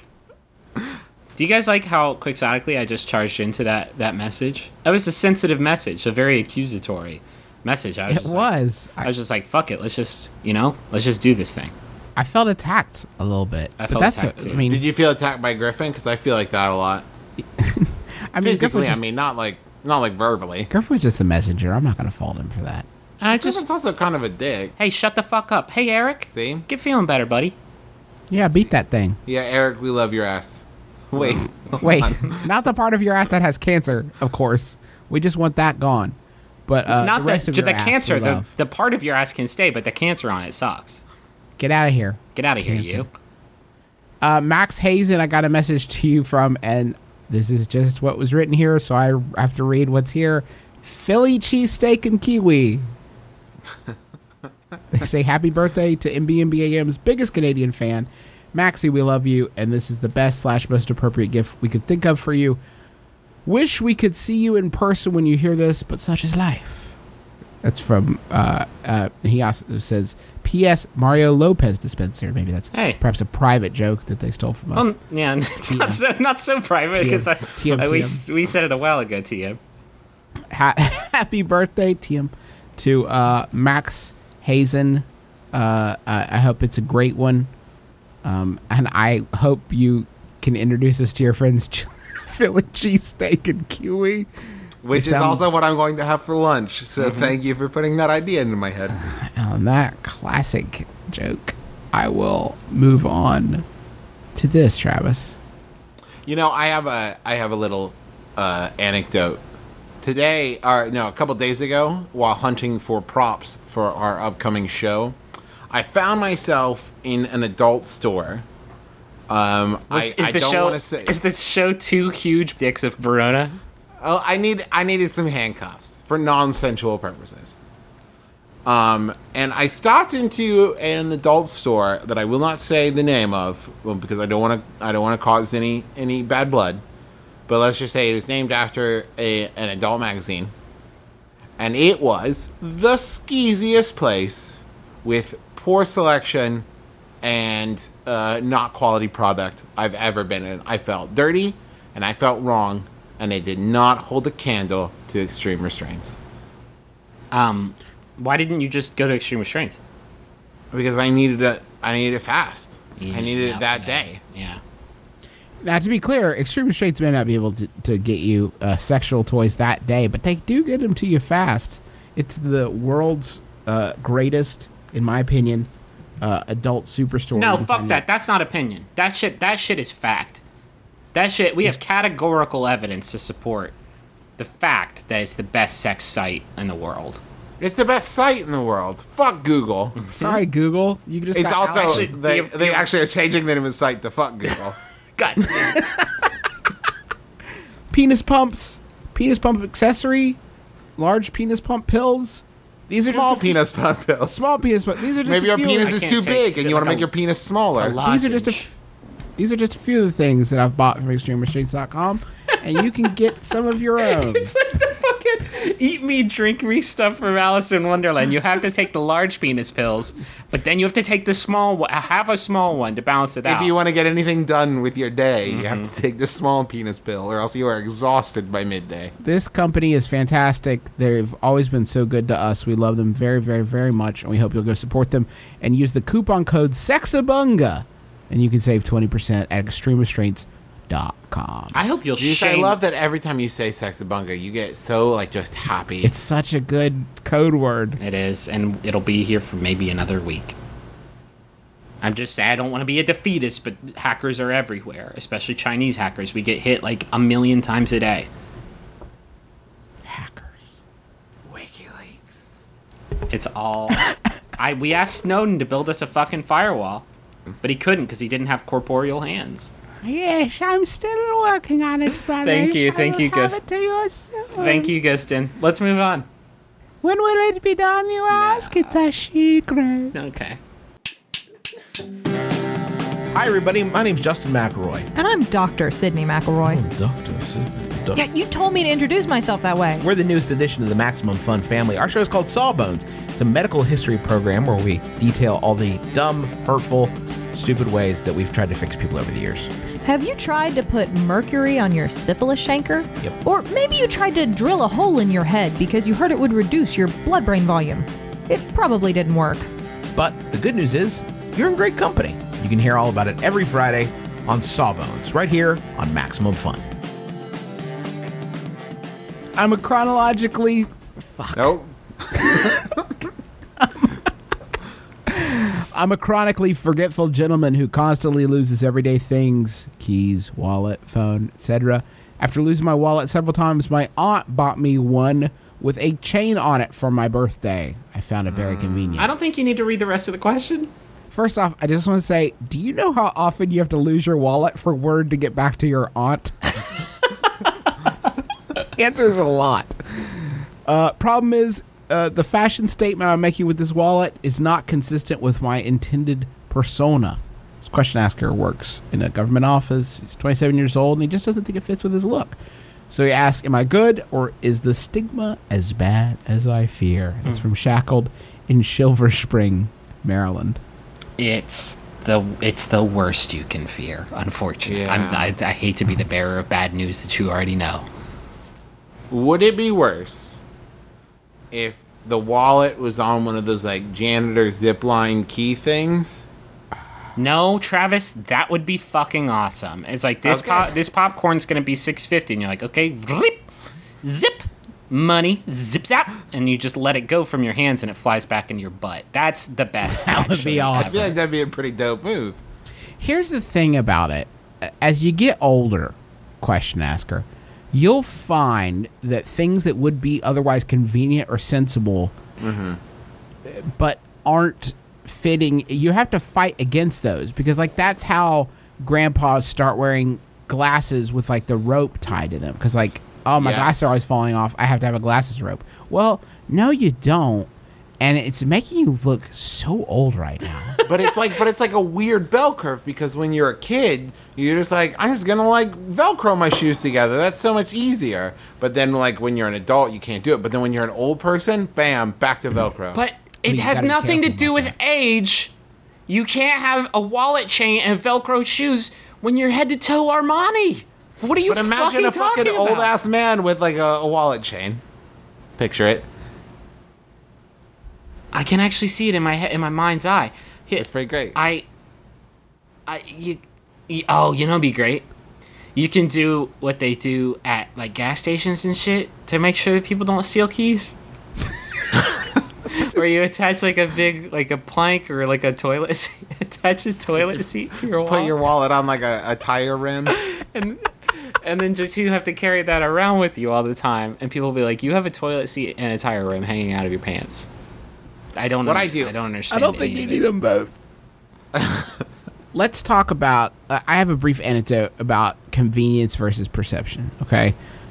Do you guys like how quixotically I just charged into that message? That was a sensitive message, a very accusatory message. I was It just like- was. I was just like, fuck it, let's just do this thing. I felt attacked a little bit. I but felt that's attacked, too. I mean, Did you feel attacked by Griffin? Because I feel like that a lot. Physically, Griffin I mean, not like verbally. Griffin's just a messenger. I'm not going to fault him for that. I Griffin's just, also kind of a dick. hey, shut the fuck up. Hey, Eric, See? get feeling better, buddy. Yeah, beat that thing. Yeah, Eric, we love your ass. Wait. Wait, not the part of your ass that has cancer, of course. We just want that gone. But Not the rest of the your ass cancer. we love. The part of your ass can stay, but the cancer on it sucks. Get out of here. Get out of here, Cancer. you. Max Hazen, I got a message to you from, and this is just what was written here, so I have to read what's here. Philly cheesesteak and kiwi. They say happy birthday to MBMBAM's biggest Canadian fan. Maxie, we love you, and this is the best / most appropriate gift we could think of for you. Wish we could see you in person when you hear this, but such is life. That's from, he also says, P.S. Mario Lopez dispenser. Maybe that's perhaps a private joke that they stole from us. Yeah, it's not so private because we said it a while ago, TM. Happy birthday, TM, to Max Hazen. I hope it's a great one. And I hope you can introduce us to your friends Philly cheesesteak and kiwi. Which is also what I'm going to have for lunch. So thank you for putting that idea into my head. On that classic joke, I will move on to this, Travis. You know, I have a little anecdote. Today, a couple days ago, while hunting for props for our upcoming show, I found myself in an adult store. I don't want to say. Is the show Two Huge Dicks of Verona? Oh, I needed some handcuffs for non-sensual purposes. And I stopped into an adult store that I will not say the name of, because I don't want to cause any bad blood. But let's just say it was named after an adult magazine, and it was the skeeziest place with poor selection and not quality product I've ever been in. I felt dirty and I felt wrong, and they did not hold a candle to Extreme Restraints. Why didn't you just go to Extreme Restraints? Because I needed it fast. I needed it that day. Yeah. Now, to be clear, Extreme Restraints may not be able to get you sexual toys that day, but they do get them to you fast. It's the world's greatest, in my opinion, adult superstore. No, fuck that. That's not opinion. That shit is fact. That shit, we have categorical evidence to support the fact that it's the best sex site in the world. It's the best site in the world. Fuck Google. Sorry, Google. You just It's got also, out. they actually are changing the name of the site to fuck Google. God damn. Penis pumps, penis pump accessory, large penis pump pills. These are Small just a few- penis pump pills. Small penis pump. These are just Maybe a your few. penis I is can't too take- big is and it you want to like make your penis smaller. These are just a few of the things that I've bought from ExtremeRestraints.com, and you can get some of your own. It's like the fucking eat me, drink me stuff from Alice in Wonderland. You have to take the large penis pills, but then you have to take the small one, have a small one to balance it out. If you want to get anything done with your day, you have to take the small penis pill, or else you are exhausted by midday. This company is fantastic. They've always been so good to us. We love them very, very, very much, and we hope you'll go support them and use the coupon code SEXABUNGA, and you can save 20% at ExtremeRestraints.com. I hope you'll Jeez, shame. I love that every time you say Sexabunga, you get so, like, just happy. It's such a good code word. It is, and it'll be here for maybe another week. I'm just sad. I don't want to be a defeatist, but hackers are everywhere, especially Chinese hackers. We get hit like 1 million times a day. Hackers. WikiLeaks. It's all. We asked Snowden to build us a fucking firewall, but he couldn't because he didn't have corporeal hands. Yes, I'm still working on it, brother. Thank you, I will have Ghost. it to you soon. Thank you, Gustin. Let's move on. When will it be done, you ask? It's a secret. Okay. Hi, everybody. My name's Justin McElroy. And I'm Dr. Sydney McElroy. Yeah, you told me to introduce myself that way. We're the newest addition to the Maximum Fun family. Our show is called Sawbones. It's a medical history program where we detail all the dumb, hurtful, stupid ways that we've tried to fix people over the years. Have you tried to put mercury on your syphilis chancre? Yep. Or maybe you tried to drill a hole in your head because you heard it would reduce your blood-brain volume. It probably didn't work. But the good news is, you're in great company. You can hear all about it every Friday on Sawbones, right here on Maximum Fun. I'm a chronologically... Nope. I'm a chronically forgetful gentleman who constantly loses everyday things, keys, wallet, phone, etc. After losing my wallet several times, my aunt bought me one with a chain on it for my birthday. I found it very convenient. I don't think you need to read the rest of the question. First off, I just want to say, do you know how often you have to lose your wallet for word to get back to your aunt? Answer is a lot. Problem is, the fashion statement I'm making with this wallet is not consistent with my intended persona. This question asker works in a government office. He's 27 years old, and he just doesn't think it fits with his look. So he asks, am I good, or is the stigma as bad as I fear? It's from Shackled in Silver Spring, Maryland. It's the worst you can fear, unfortunately. Yeah. I hate to be the bearer of bad news that you already know. Would it be worse if the wallet was on one of those like janitor zipline key things? No, Travis, that would be fucking awesome. It's like this Okay. this popcorn's gonna be $6.50, and you're like, okay, rip, zip, money, zip zap, and you just let it go from your hands, and it flies back in your butt. That's the best. That would be actually. I awesome. feel like that'd be a pretty dope move. Here's the thing about it. As you get older, question asker, you'll find that things that would be otherwise convenient or sensible, but aren't fitting, you have to fight against those, because like that's how grandpas start wearing glasses with like the rope tied to them, because like, oh, my Yes. glasses are always falling off, I have to have a glasses rope. Well, no you don't, and it's making you look so old right now. But it's like a weird bell curve, because when you're a kid, you're just like, I'm just gonna like Velcro my shoes together. That's so much easier. But then like when you're an adult, you can't do it. But then when you're an old person, bam, back to Velcro. But it you has gotta be nothing to careful do about with age. You can't have a wallet chain and Velcro shoes when you're head to toe Armani. What are you imagine a fucking talking old about? ass man with like a wallet chain. Picture it. I can actually see it in my head, in my mind's eye. Here, It's pretty great. you know, it'd be great. You can do what they do at like gas stations and shit to make sure that people don't steal keys. Where you attach like a plank or like a toilet seat, attach a toilet seat to your wall. Put your wallet on like a tire rim. And then just you have to carry that around with you all the time, and people will be like, "You have a toilet seat and a tire rim hanging out of your pants." I don't know. What I do- I don't understand. I don't think any you of need it. them both. Let's talk about. I have a brief anecdote about convenience versus perception. Okay.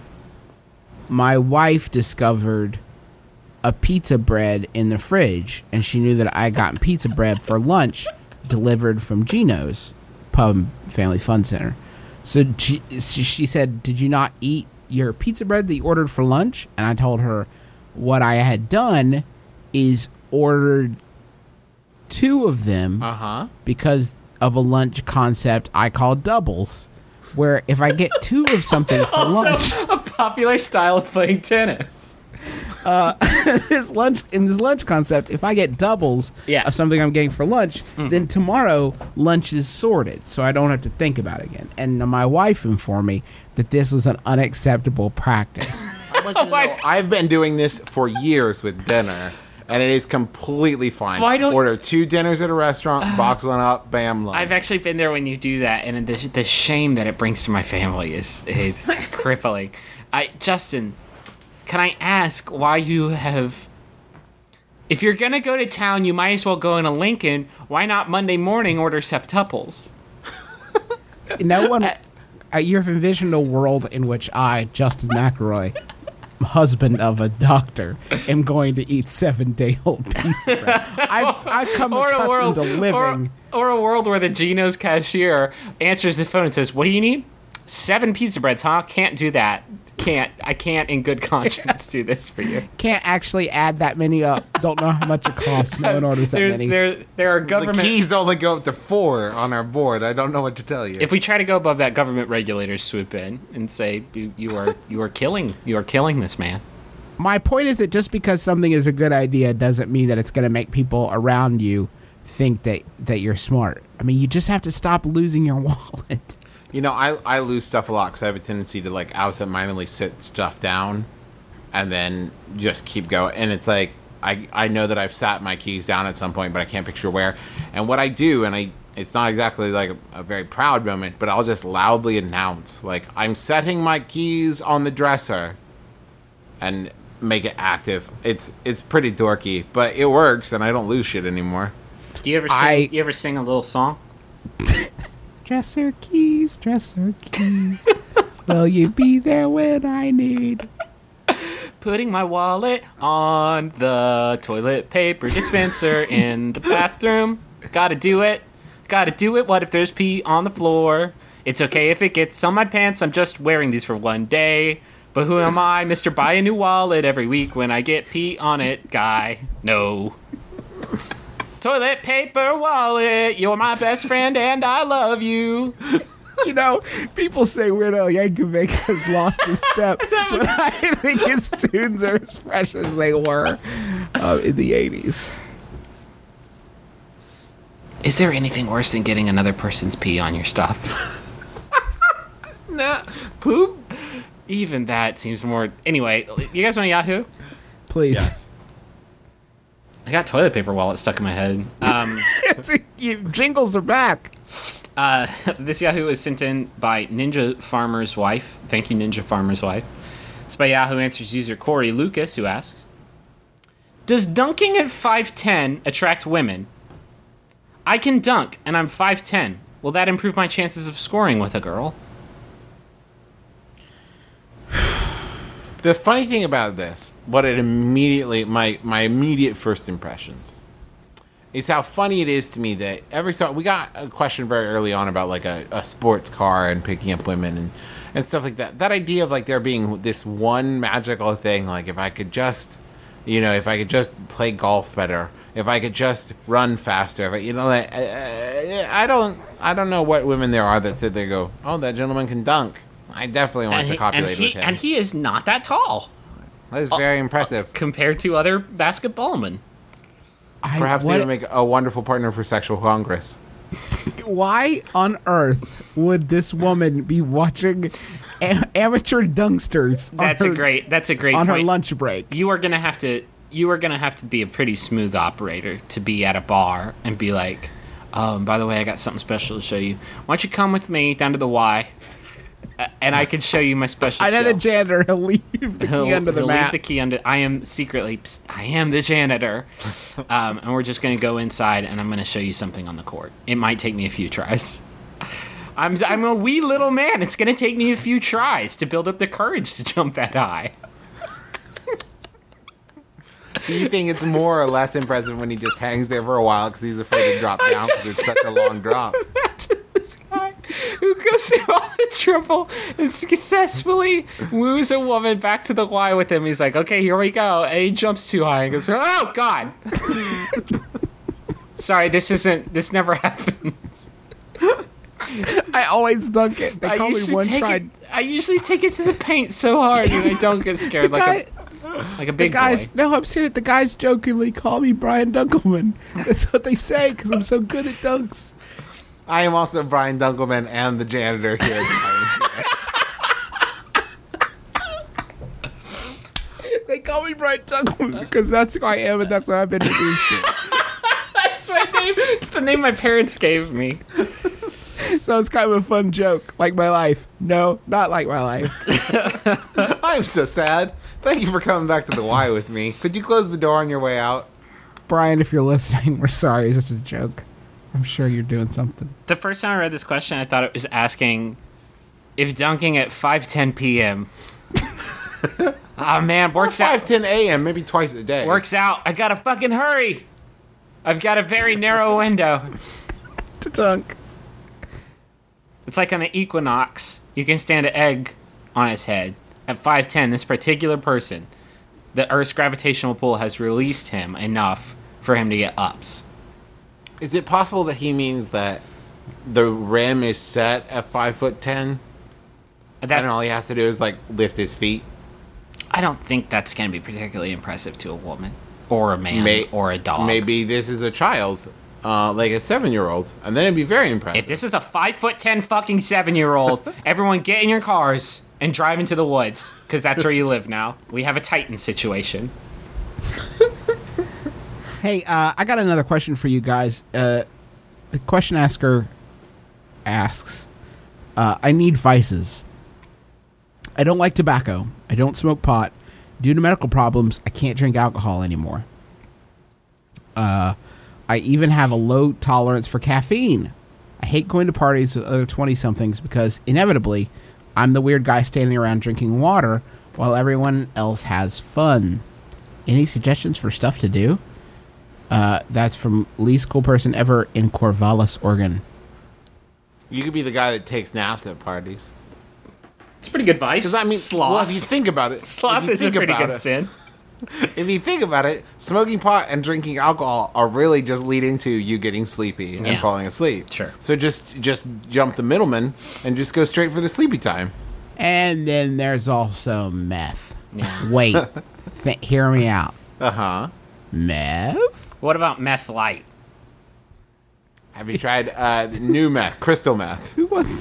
My wife discovered a pizza bread in the fridge, and she knew that I had gotten pizza bread for lunch delivered from Gino's Pub Family Fun Center. So she said, "Did you not eat your pizza bread that you ordered for lunch?" And I told her what I had done is ordered 2 of them because of a lunch concept I call doubles, where if I get 2 of something for lunch, A popular style of playing tennis. this lunch concept, if I get doubles Yeah. of something I'm getting for lunch, then tomorrow lunch is sorted, so I don't have to think about it again. And my wife informed me that this was an unacceptable practice. I want you to know, I've been doing this for years with dinner, and it is completely fine. Why don't- Order 2 dinners at a restaurant, box one up, bam, lunch. I've actually been there when you do that, and the shame that it brings to my family is crippling. Justin, can I ask why you have? If you're gonna go to town, you might as well go into Lincoln. Why not Monday morning order septuples? No one. You've envisioned a world in which I, Justin McElroy, husband of a doctor, am going to eat 7-day-old pizza bread. I've come accustomed to living. or a world where the Geno's cashier answers the phone and says, "What do you need? 7 pizza breads, huh? Can't do that. I can't in good conscience do this for you." Can't actually add that many up. Don't know how much it costs. No one orders that many. There are the government. keys only go up to 4 on our board. I don't know what to tell you. If we try to go above that, government regulators swoop in and say, "You are killing this man." My point is that just because something is a good idea doesn't mean that it's going to make people around you think that you're smart. I mean, you just have to stop losing your wallet. You know, I lose stuff a lot because I have a tendency to like absentmindedly sit stuff down and then just keep going. And it's like I know that I've sat my keys down at some point, but I can't picture where. And what I do, it's not exactly like a very proud moment, but I'll just loudly announce like I'm setting my keys on the dresser and make it active. It's pretty dorky, but it works, and I don't lose shit anymore. Do you ever sing a little song? Dresser keys, will you be there when I need? Putting my wallet on the toilet paper dispenser in the bathroom. Gotta do it. What if there's pee on the floor? It's okay if it gets on my pants. I'm just wearing these for one day. But who am I, Mr. Buy a new wallet every week when I get pee on it guy? No. Toilet paper wallet, you're my best friend and I love you. You know, people say Weird Al Yankovic has lost his step, but I think his tunes are as fresh as they were in the 80s. Is there anything worse than getting another person's pee on your stuff? Nah, poop. Even that seems more... Anyway, you guys want Yahoo? Please. Yes. I got toilet paper wallet stuck in my head. Jingles are back. This Yahoo is sent in by Ninja Farmer's Wife. Thank you, Ninja Farmer's Wife. It's by Yahoo Answers user Corey Lucas, who asks, does dunking at 5'10" attract women? I can dunk, and I'm 5'10". Will that improve my chances of scoring with a girl? The funny thing about this, what it immediately, my immediate first impressions, is how funny it is to me that we got a question very early on about like a sports car and picking up women and stuff like that. That idea of like there being this one magical thing, like if I could just play golf better, if I could just run faster, I don't know what women there are that sit there and go, oh, that gentleman can dunk. I definitely want to copulate with him. And he is not that tall. That is very impressive. Compared to other basketballmen. Perhaps they would make a wonderful partner for sexual congress. Why on earth would this woman be watching amateur dunksters? That's a great on point. her lunch break. You are gonna have to be a pretty smooth operator to be at a bar and be like, by the way, I got something special to show you. Why don't you come with me down to the Y? And I can show you my special I know skill. the janitor. He'll leave the key under the he'll mat. leave the key under. I am secretly. Psst, I am the janitor, and we're just gonna go inside, and I'm gonna show you something on the court. It might take me a few tries. I'm a wee little man. It's gonna take me a few tries to build up the courage to jump that high. Do you think it's more or less impressive when he just hangs there for a while because he's afraid to drop down because it's such a long drop? Imagine this guy who goes through all the trouble and successfully woos a woman back to the Y with him. He's like, okay, here we go. And he jumps too high and goes, oh, God. Sorry, this never happens. I always dunk it. They call me one tried. I usually take it to the paint so hard and I don't get scared like a big boy. No, I'm serious. The guys jokingly call me Brian Dunkelman. That's what they say because I'm so good at dunks. I am also Brian Dunkelman and the janitor here. They call me Brian Dunkelman because that's who I am and that's what I've been introduced to. That's my name. It's the name my parents gave me. So it's kind of a fun joke. Like my life. No, not like my life. I'm so sad. Thank you for coming back to the Y with me. Could you close the door on your way out? Brian, if you're listening, we're sorry. It's just a joke. I'm sure you're doing something. The first time I read this question, I thought it was asking if dunking at 5:10 p.m. Oh, man, works out. 5:10 a.m., maybe twice a day. Works out. I gotta fucking hurry. I've got a very narrow window. To dunk. It's like on an equinox. You can stand an egg on its head. At 5'10", this particular person, the Earth's gravitational pull has released him enough for him to get ups. Is it possible that he means that the rim is set at 5'10"? And all he has to do is like lift his feet? I don't think that's going to be particularly impressive to a woman or a man or a dog. Maybe this is a child, like a 7-year-old, and then it'd be very impressive. If this is a 5'10" fucking 7-year-old, everyone get in your cars and drive into the woods, because that's where you live now. We have a Titan situation. Hey, I got another question for you guys. The question asker asks, I need vices. I don't like tobacco. I don't smoke pot. Due to medical problems, I can't drink alcohol anymore. I even have a low tolerance for caffeine. I hate going to parties with other 20-somethings because, inevitably, I'm the weird guy standing around drinking water while everyone else has fun. Any suggestions for stuff to do? That's from least cool person ever in Corvallis, Oregon. You could be the guy that takes naps at parties. It's pretty good advice. Because I mean, sloth. well, if you think about it, Sloth if you is a think pretty about good it- sin. If you think about it, smoking pot and drinking alcohol are really just leading to you getting sleepy and Yeah. falling asleep. Sure. So just jump the middleman and just go straight for the sleepy time. And then there's also meth. Yeah. Wait, hear me out. Uh-huh. Meth? What about meth light? Have you tried new meth, crystal meth? Who wants?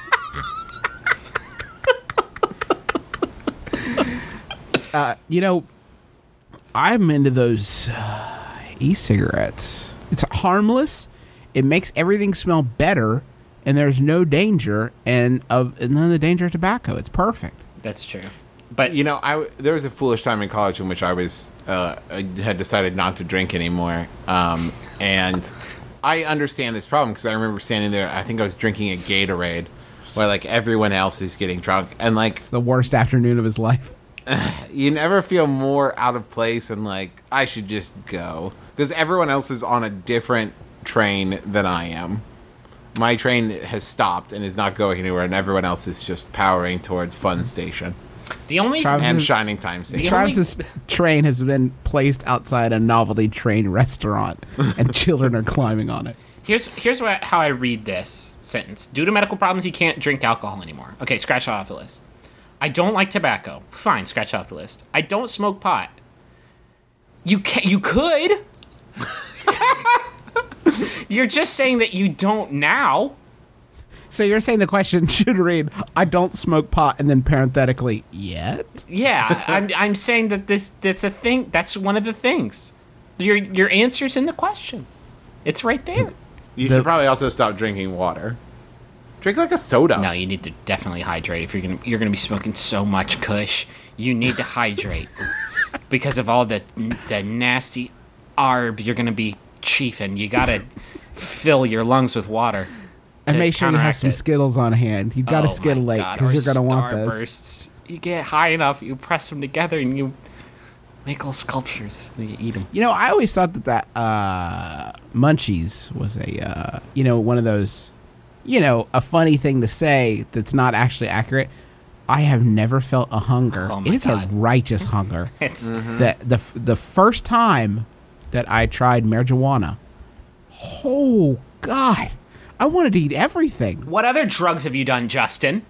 I'm into those e-cigarettes. It's harmless. It makes everything smell better, and there's no danger, and none of the danger of tobacco. It's perfect. That's true. But You know, there was a foolish time in college in which I had decided not to drink anymore, and I understand this problem because I remember standing there. I think I was drinking a Gatorade, where like everyone else is getting drunk, and like It's the worst afternoon of his life. you never feel more out of place and like I should just go because everyone else is on a different train than I am. My train has stopped and is not going anywhere, and everyone else is just powering towards Fun Station the only Travis- and Shining Time Station. Travis's train has been placed outside a novelty train restaurant, and children are climbing on it. here's how I read this sentence. Due to medical problems, he can't drink alcohol anymore. Okay, scratch that off the list. I don't like tobacco. Fine, scratch off the list. I don't smoke pot. You could. You're just saying that you don't now. So you're saying the question should read, I don't smoke pot, and then parenthetically, yet? Yeah, I'm saying that that's a thing. That's one of the things. Your answer's in the question. It's right there. You should probably also stop drinking water. Drink like a soda. No, you need to definitely hydrate. If you're gonna be smoking so much Kush, you need to hydrate because of all the nasty arb you're gonna be chiefing. You gotta fill your lungs with water. And to make sure you have counteract some it. Skittles on hand. You got to Oh skittle my late God, because or you're going to want this. Starbursts. You get high enough, you press them together, and you make little sculptures. And you eat them. You know, I always thought that Munchies was a, one of those, a funny thing to say that's not actually accurate. I have never felt a hunger. Oh my It is a God. righteous hunger. It's The first time that I tried marijuana, oh God, I wanted to eat everything. What other drugs have you done, Justin?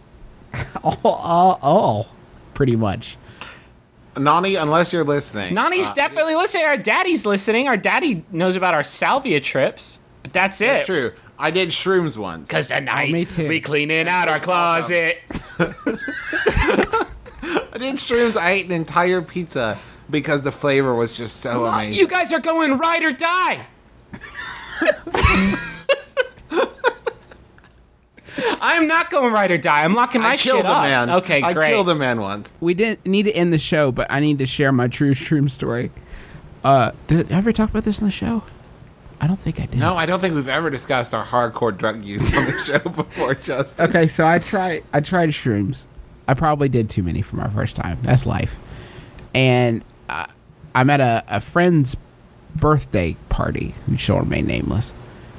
Oh, pretty much. Nani, unless you're listening. Nani's definitely listening. Our daddy's listening. Our daddy knows about our salvia trips. But that's it. That's true. I did shrooms once. Because tonight me too. we cleaning out our closet. I did shrooms. I ate an entire pizza because the flavor was just so amazing. You guys are going ride or die. I'm not going ride or die. I'm locking my I shit killed a up. man. Okay, I great. killed a man once. We didn't need to end the show, but I need to share my true shroom story. Did I ever talk about this on the show? I don't think I did. No, I don't think we've ever discussed our hardcore drug use on the show before, Justin. Okay, so I tried shrooms. I probably did too many for my first time. That's life. And I'm at a friend's birthday party, who shall remain nameless.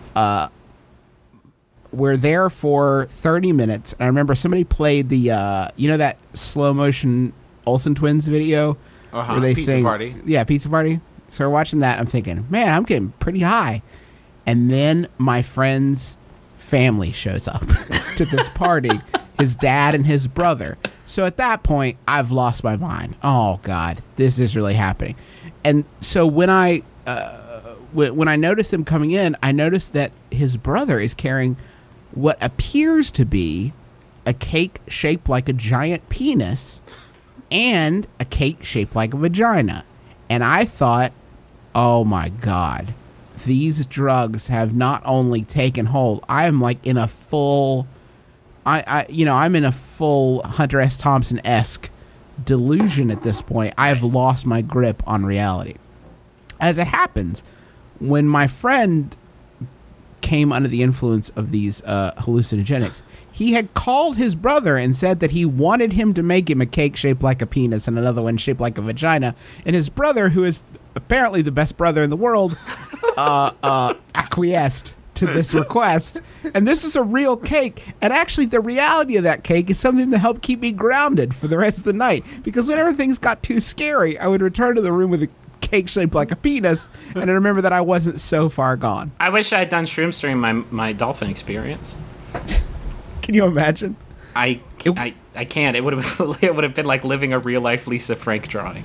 We're there for 30 minutes. And I remember somebody played the, that slow motion Olsen Twins video? Uh-huh, Where they Pizza sing, Party. Yeah, Pizza Party. So we're watching that. I'm thinking, man, I'm getting pretty high. And then my friend's family shows up to this party, his dad and his brother. So at that point, I've lost my mind. Oh, God, this is really happening. And so when I noticed him coming in, I noticed that his brother is carrying what appears to be a cake shaped like a giant penis and a cake shaped like a vagina. And I thought, oh my God, these drugs have not only taken hold, I am like in a full, I'm in a full Hunter S. Thompson-esque delusion at this point. I have lost my grip on reality. As it happens, when my friend came under the influence of these hallucinogenics, he had called his brother and said that he wanted him to make him a cake shaped like a penis and another one shaped like a vagina. And his brother, who is apparently the best brother in the world, acquiesced to this request. And this is a real cake. And actually, the reality of that cake is something to help keep me grounded for the rest of the night. Because whenever things got too scary, I would return to the room with a cake shaped like a penis, and I remember that I wasn't so far gone. I wish I had done shrooms during my dolphin experience. Can you imagine? I can't. It would have been like living a real life Lisa Frank drawing.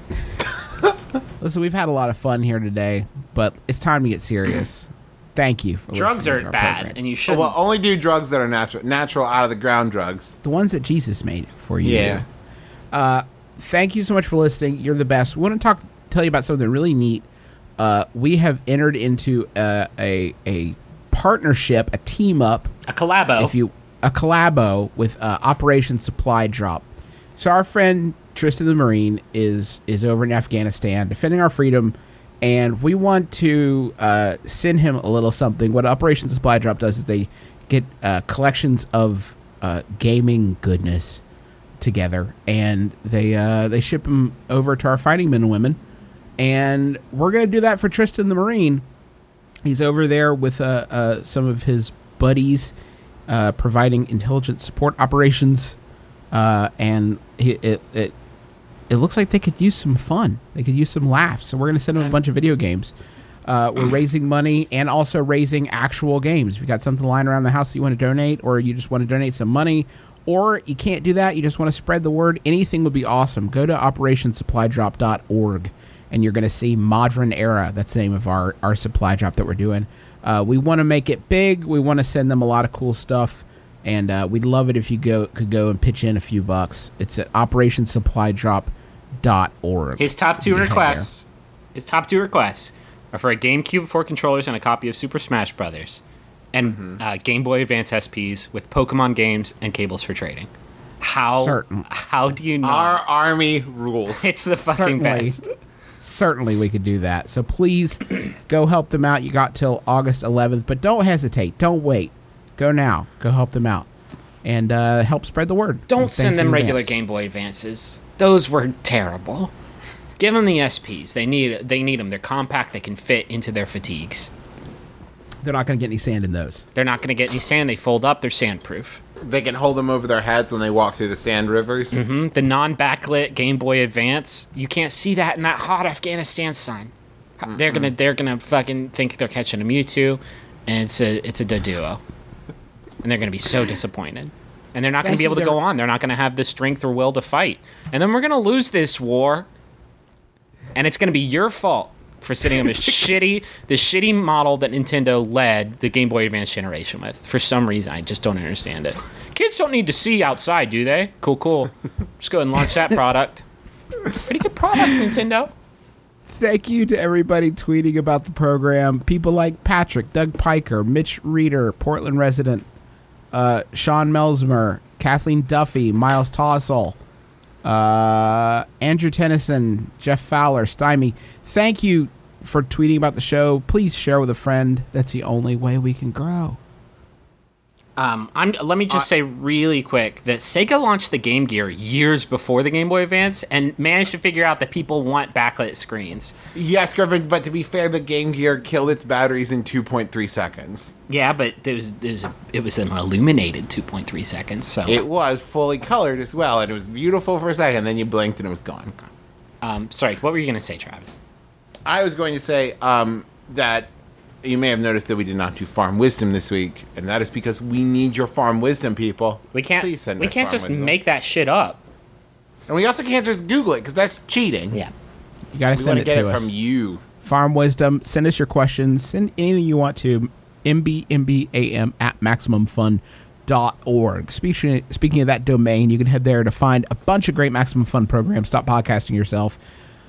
Listen, we've had a lot of fun here today, but it's time to get serious. Thank you for Drugs listening are to our bad, program. and you shouldn't. Well, only do drugs that are natural out of the ground drugs. The ones that Jesus made for you. Yeah. Thank you so much for listening. You're the best. We want to tell you about something really neat. We have entered into a partnership, a team up, a collabo. A collabo with Operation Supply Drop. So our friend Tristan the Marine is over in Afghanistan defending our freedom, and we want to send him a little something. What Operation Supply Drop does is they get collections of gaming goodness together, and they ship them over to our fighting men and women. And we're going to do that for Tristan the Marine. He's over there with some of his buddies providing intelligence support operations, and it looks like they could use some fun. They could use some laughs. So we're going to send them a bunch of video games. We're raising money and also raising actual games. If you got something lying around the house that you want to donate, or you just want to donate some money, or you can't do that, you just want to spread the word, anything would be awesome. Go to operationsupply.drop.org, and you're going to see Modern Era. That's the name of our supply drop that we're doing. We want to make it big. We want to send them a lot of cool stuff, and we'd love it if you could go and pitch in a few bucks. It's at operationsupply.drop.org. His top two requests are for a GameCube 4 controllers and a copy of Super Smash Brothers, and Game Boy Advance SPs with Pokemon games and cables for trading. How do you know? Our army rules. It's the fucking best. Certainly we could do that. So please go help them out. You got till August 11th, but don't hesitate. Don't wait. Go now. Go help them out. And help spread the word. Don't And send thanks them in regular advance. Game Boy Advances. Those were terrible. Give them the SPs. They need them. They're compact. They can fit into their fatigues. They're not going to get any sand in those. They're not going to get any sand. They fold up. They're sandproof. They can hold them over their heads when they walk through the sand rivers. The non-backlit Game Boy Advance, you can't see that in that hot Afghanistan sun. They're gonna fucking think they're catching a Mewtwo, and it's a Doduo, and they're gonna be so disappointed, and they're not gonna be able to go on. They're not gonna have the strength or will to fight, and then we're gonna lose this war, and it's gonna be your fault for sending them the shitty model that Nintendo led the Game Boy Advance generation with. For some reason, I just don't understand it. Kids don't need to see outside, do they? Cool. Just go ahead and launch that product. Pretty good product, Nintendo. Thank you to everybody tweeting about the program. People like Patrick, Doug Piker, Mitch Reeder, Portland resident, Sean Melsmer, Kathleen Duffy, Miles Tossell, Andrew Tennyson, Jeff Fowler, Stymie. Thank you for tweeting about the show. Please share with a friend. That's the only way we can grow. Let me just say really quick that Sega launched the Game Gear years before the Game Boy Advance and managed to figure out that people want backlit screens. Yes, Griffin, but to be fair, the Game Gear killed its batteries in 2.3 seconds. Yeah, but it was an illuminated 2.3 seconds. So It was fully colored as well, and it was beautiful for a second, then you blinked and it was gone. Sorry, what were you going to say, Travis? I was going to say that you may have noticed that we did not do Farm Wisdom this week, and that is because we need your Farm Wisdom, people. We can't Please send us just Farm Wisdom. make that shit up. And we also can't just Google it, because that's cheating. Yeah. You got to We send want it to get to it us. from you. Farm Wisdom. Send us your questions. Send anything you want to mbmbam@maximumfun.org. Speaking of that domain, you can head there to find a bunch of great Maximum Fun programs. Stop podcasting yourself.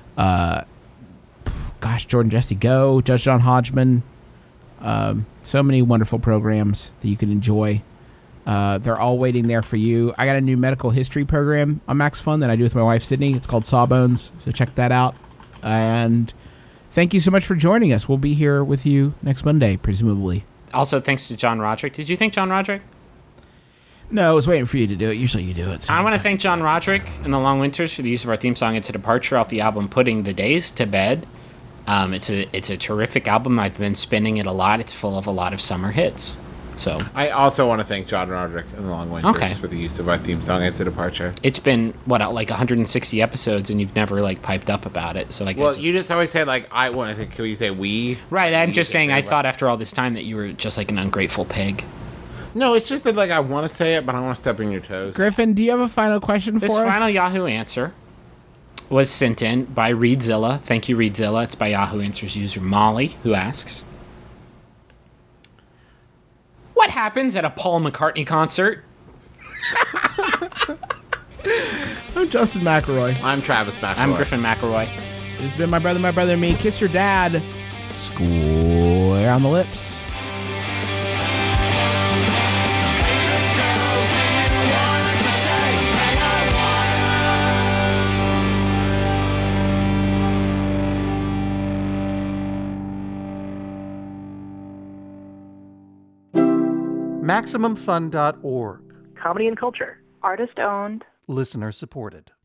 Jordan Jesse Go, Judge John Hodgman. So many wonderful programs that you can enjoy. They're all waiting there for you. I got a new medical history program on Max Fun that I do with my wife, Sydney. It's called Sawbones, so check that out. And thank you so much for joining us. We'll be here with you next Monday, presumably. Also, thanks to John Roderick. Did you thank John Roderick? No, I was waiting for you to do it. Usually you do it. So I want to thank John Roderick and the Long Winters for the use of our theme song. It's a departure off the album Putting the Days to Bed. It's a terrific album. I've been spinning it a lot. It's full of a lot of summer hits. So I also want to thank John Roderick and the Long Winters Okay. for the use of our theme song as a departure. it's been like 160 episodes, and you've never like piped up about it. So like, Well, you just always say like I want to think. Can you say we? right? I'm You just say saying. I they, thought after all this time that you were just like an ungrateful pig. No, it's just that like I want to say it, but I want to step on your toes. Griffin, do you have a final question This for us? final Yahoo answer was sent in by Reedzilla. Thank you, Reedzilla. It's by Yahoo Answers user Molly, who asks, "What happens at a Paul McCartney concert?" I'm Justin McElroy. I'm Travis McElroy. I'm Griffin McElroy. It's been my brother, and me. Kiss your dad. Square on the lips. MaximumFun.org. Comedy and culture. Artist owned. Listener supported.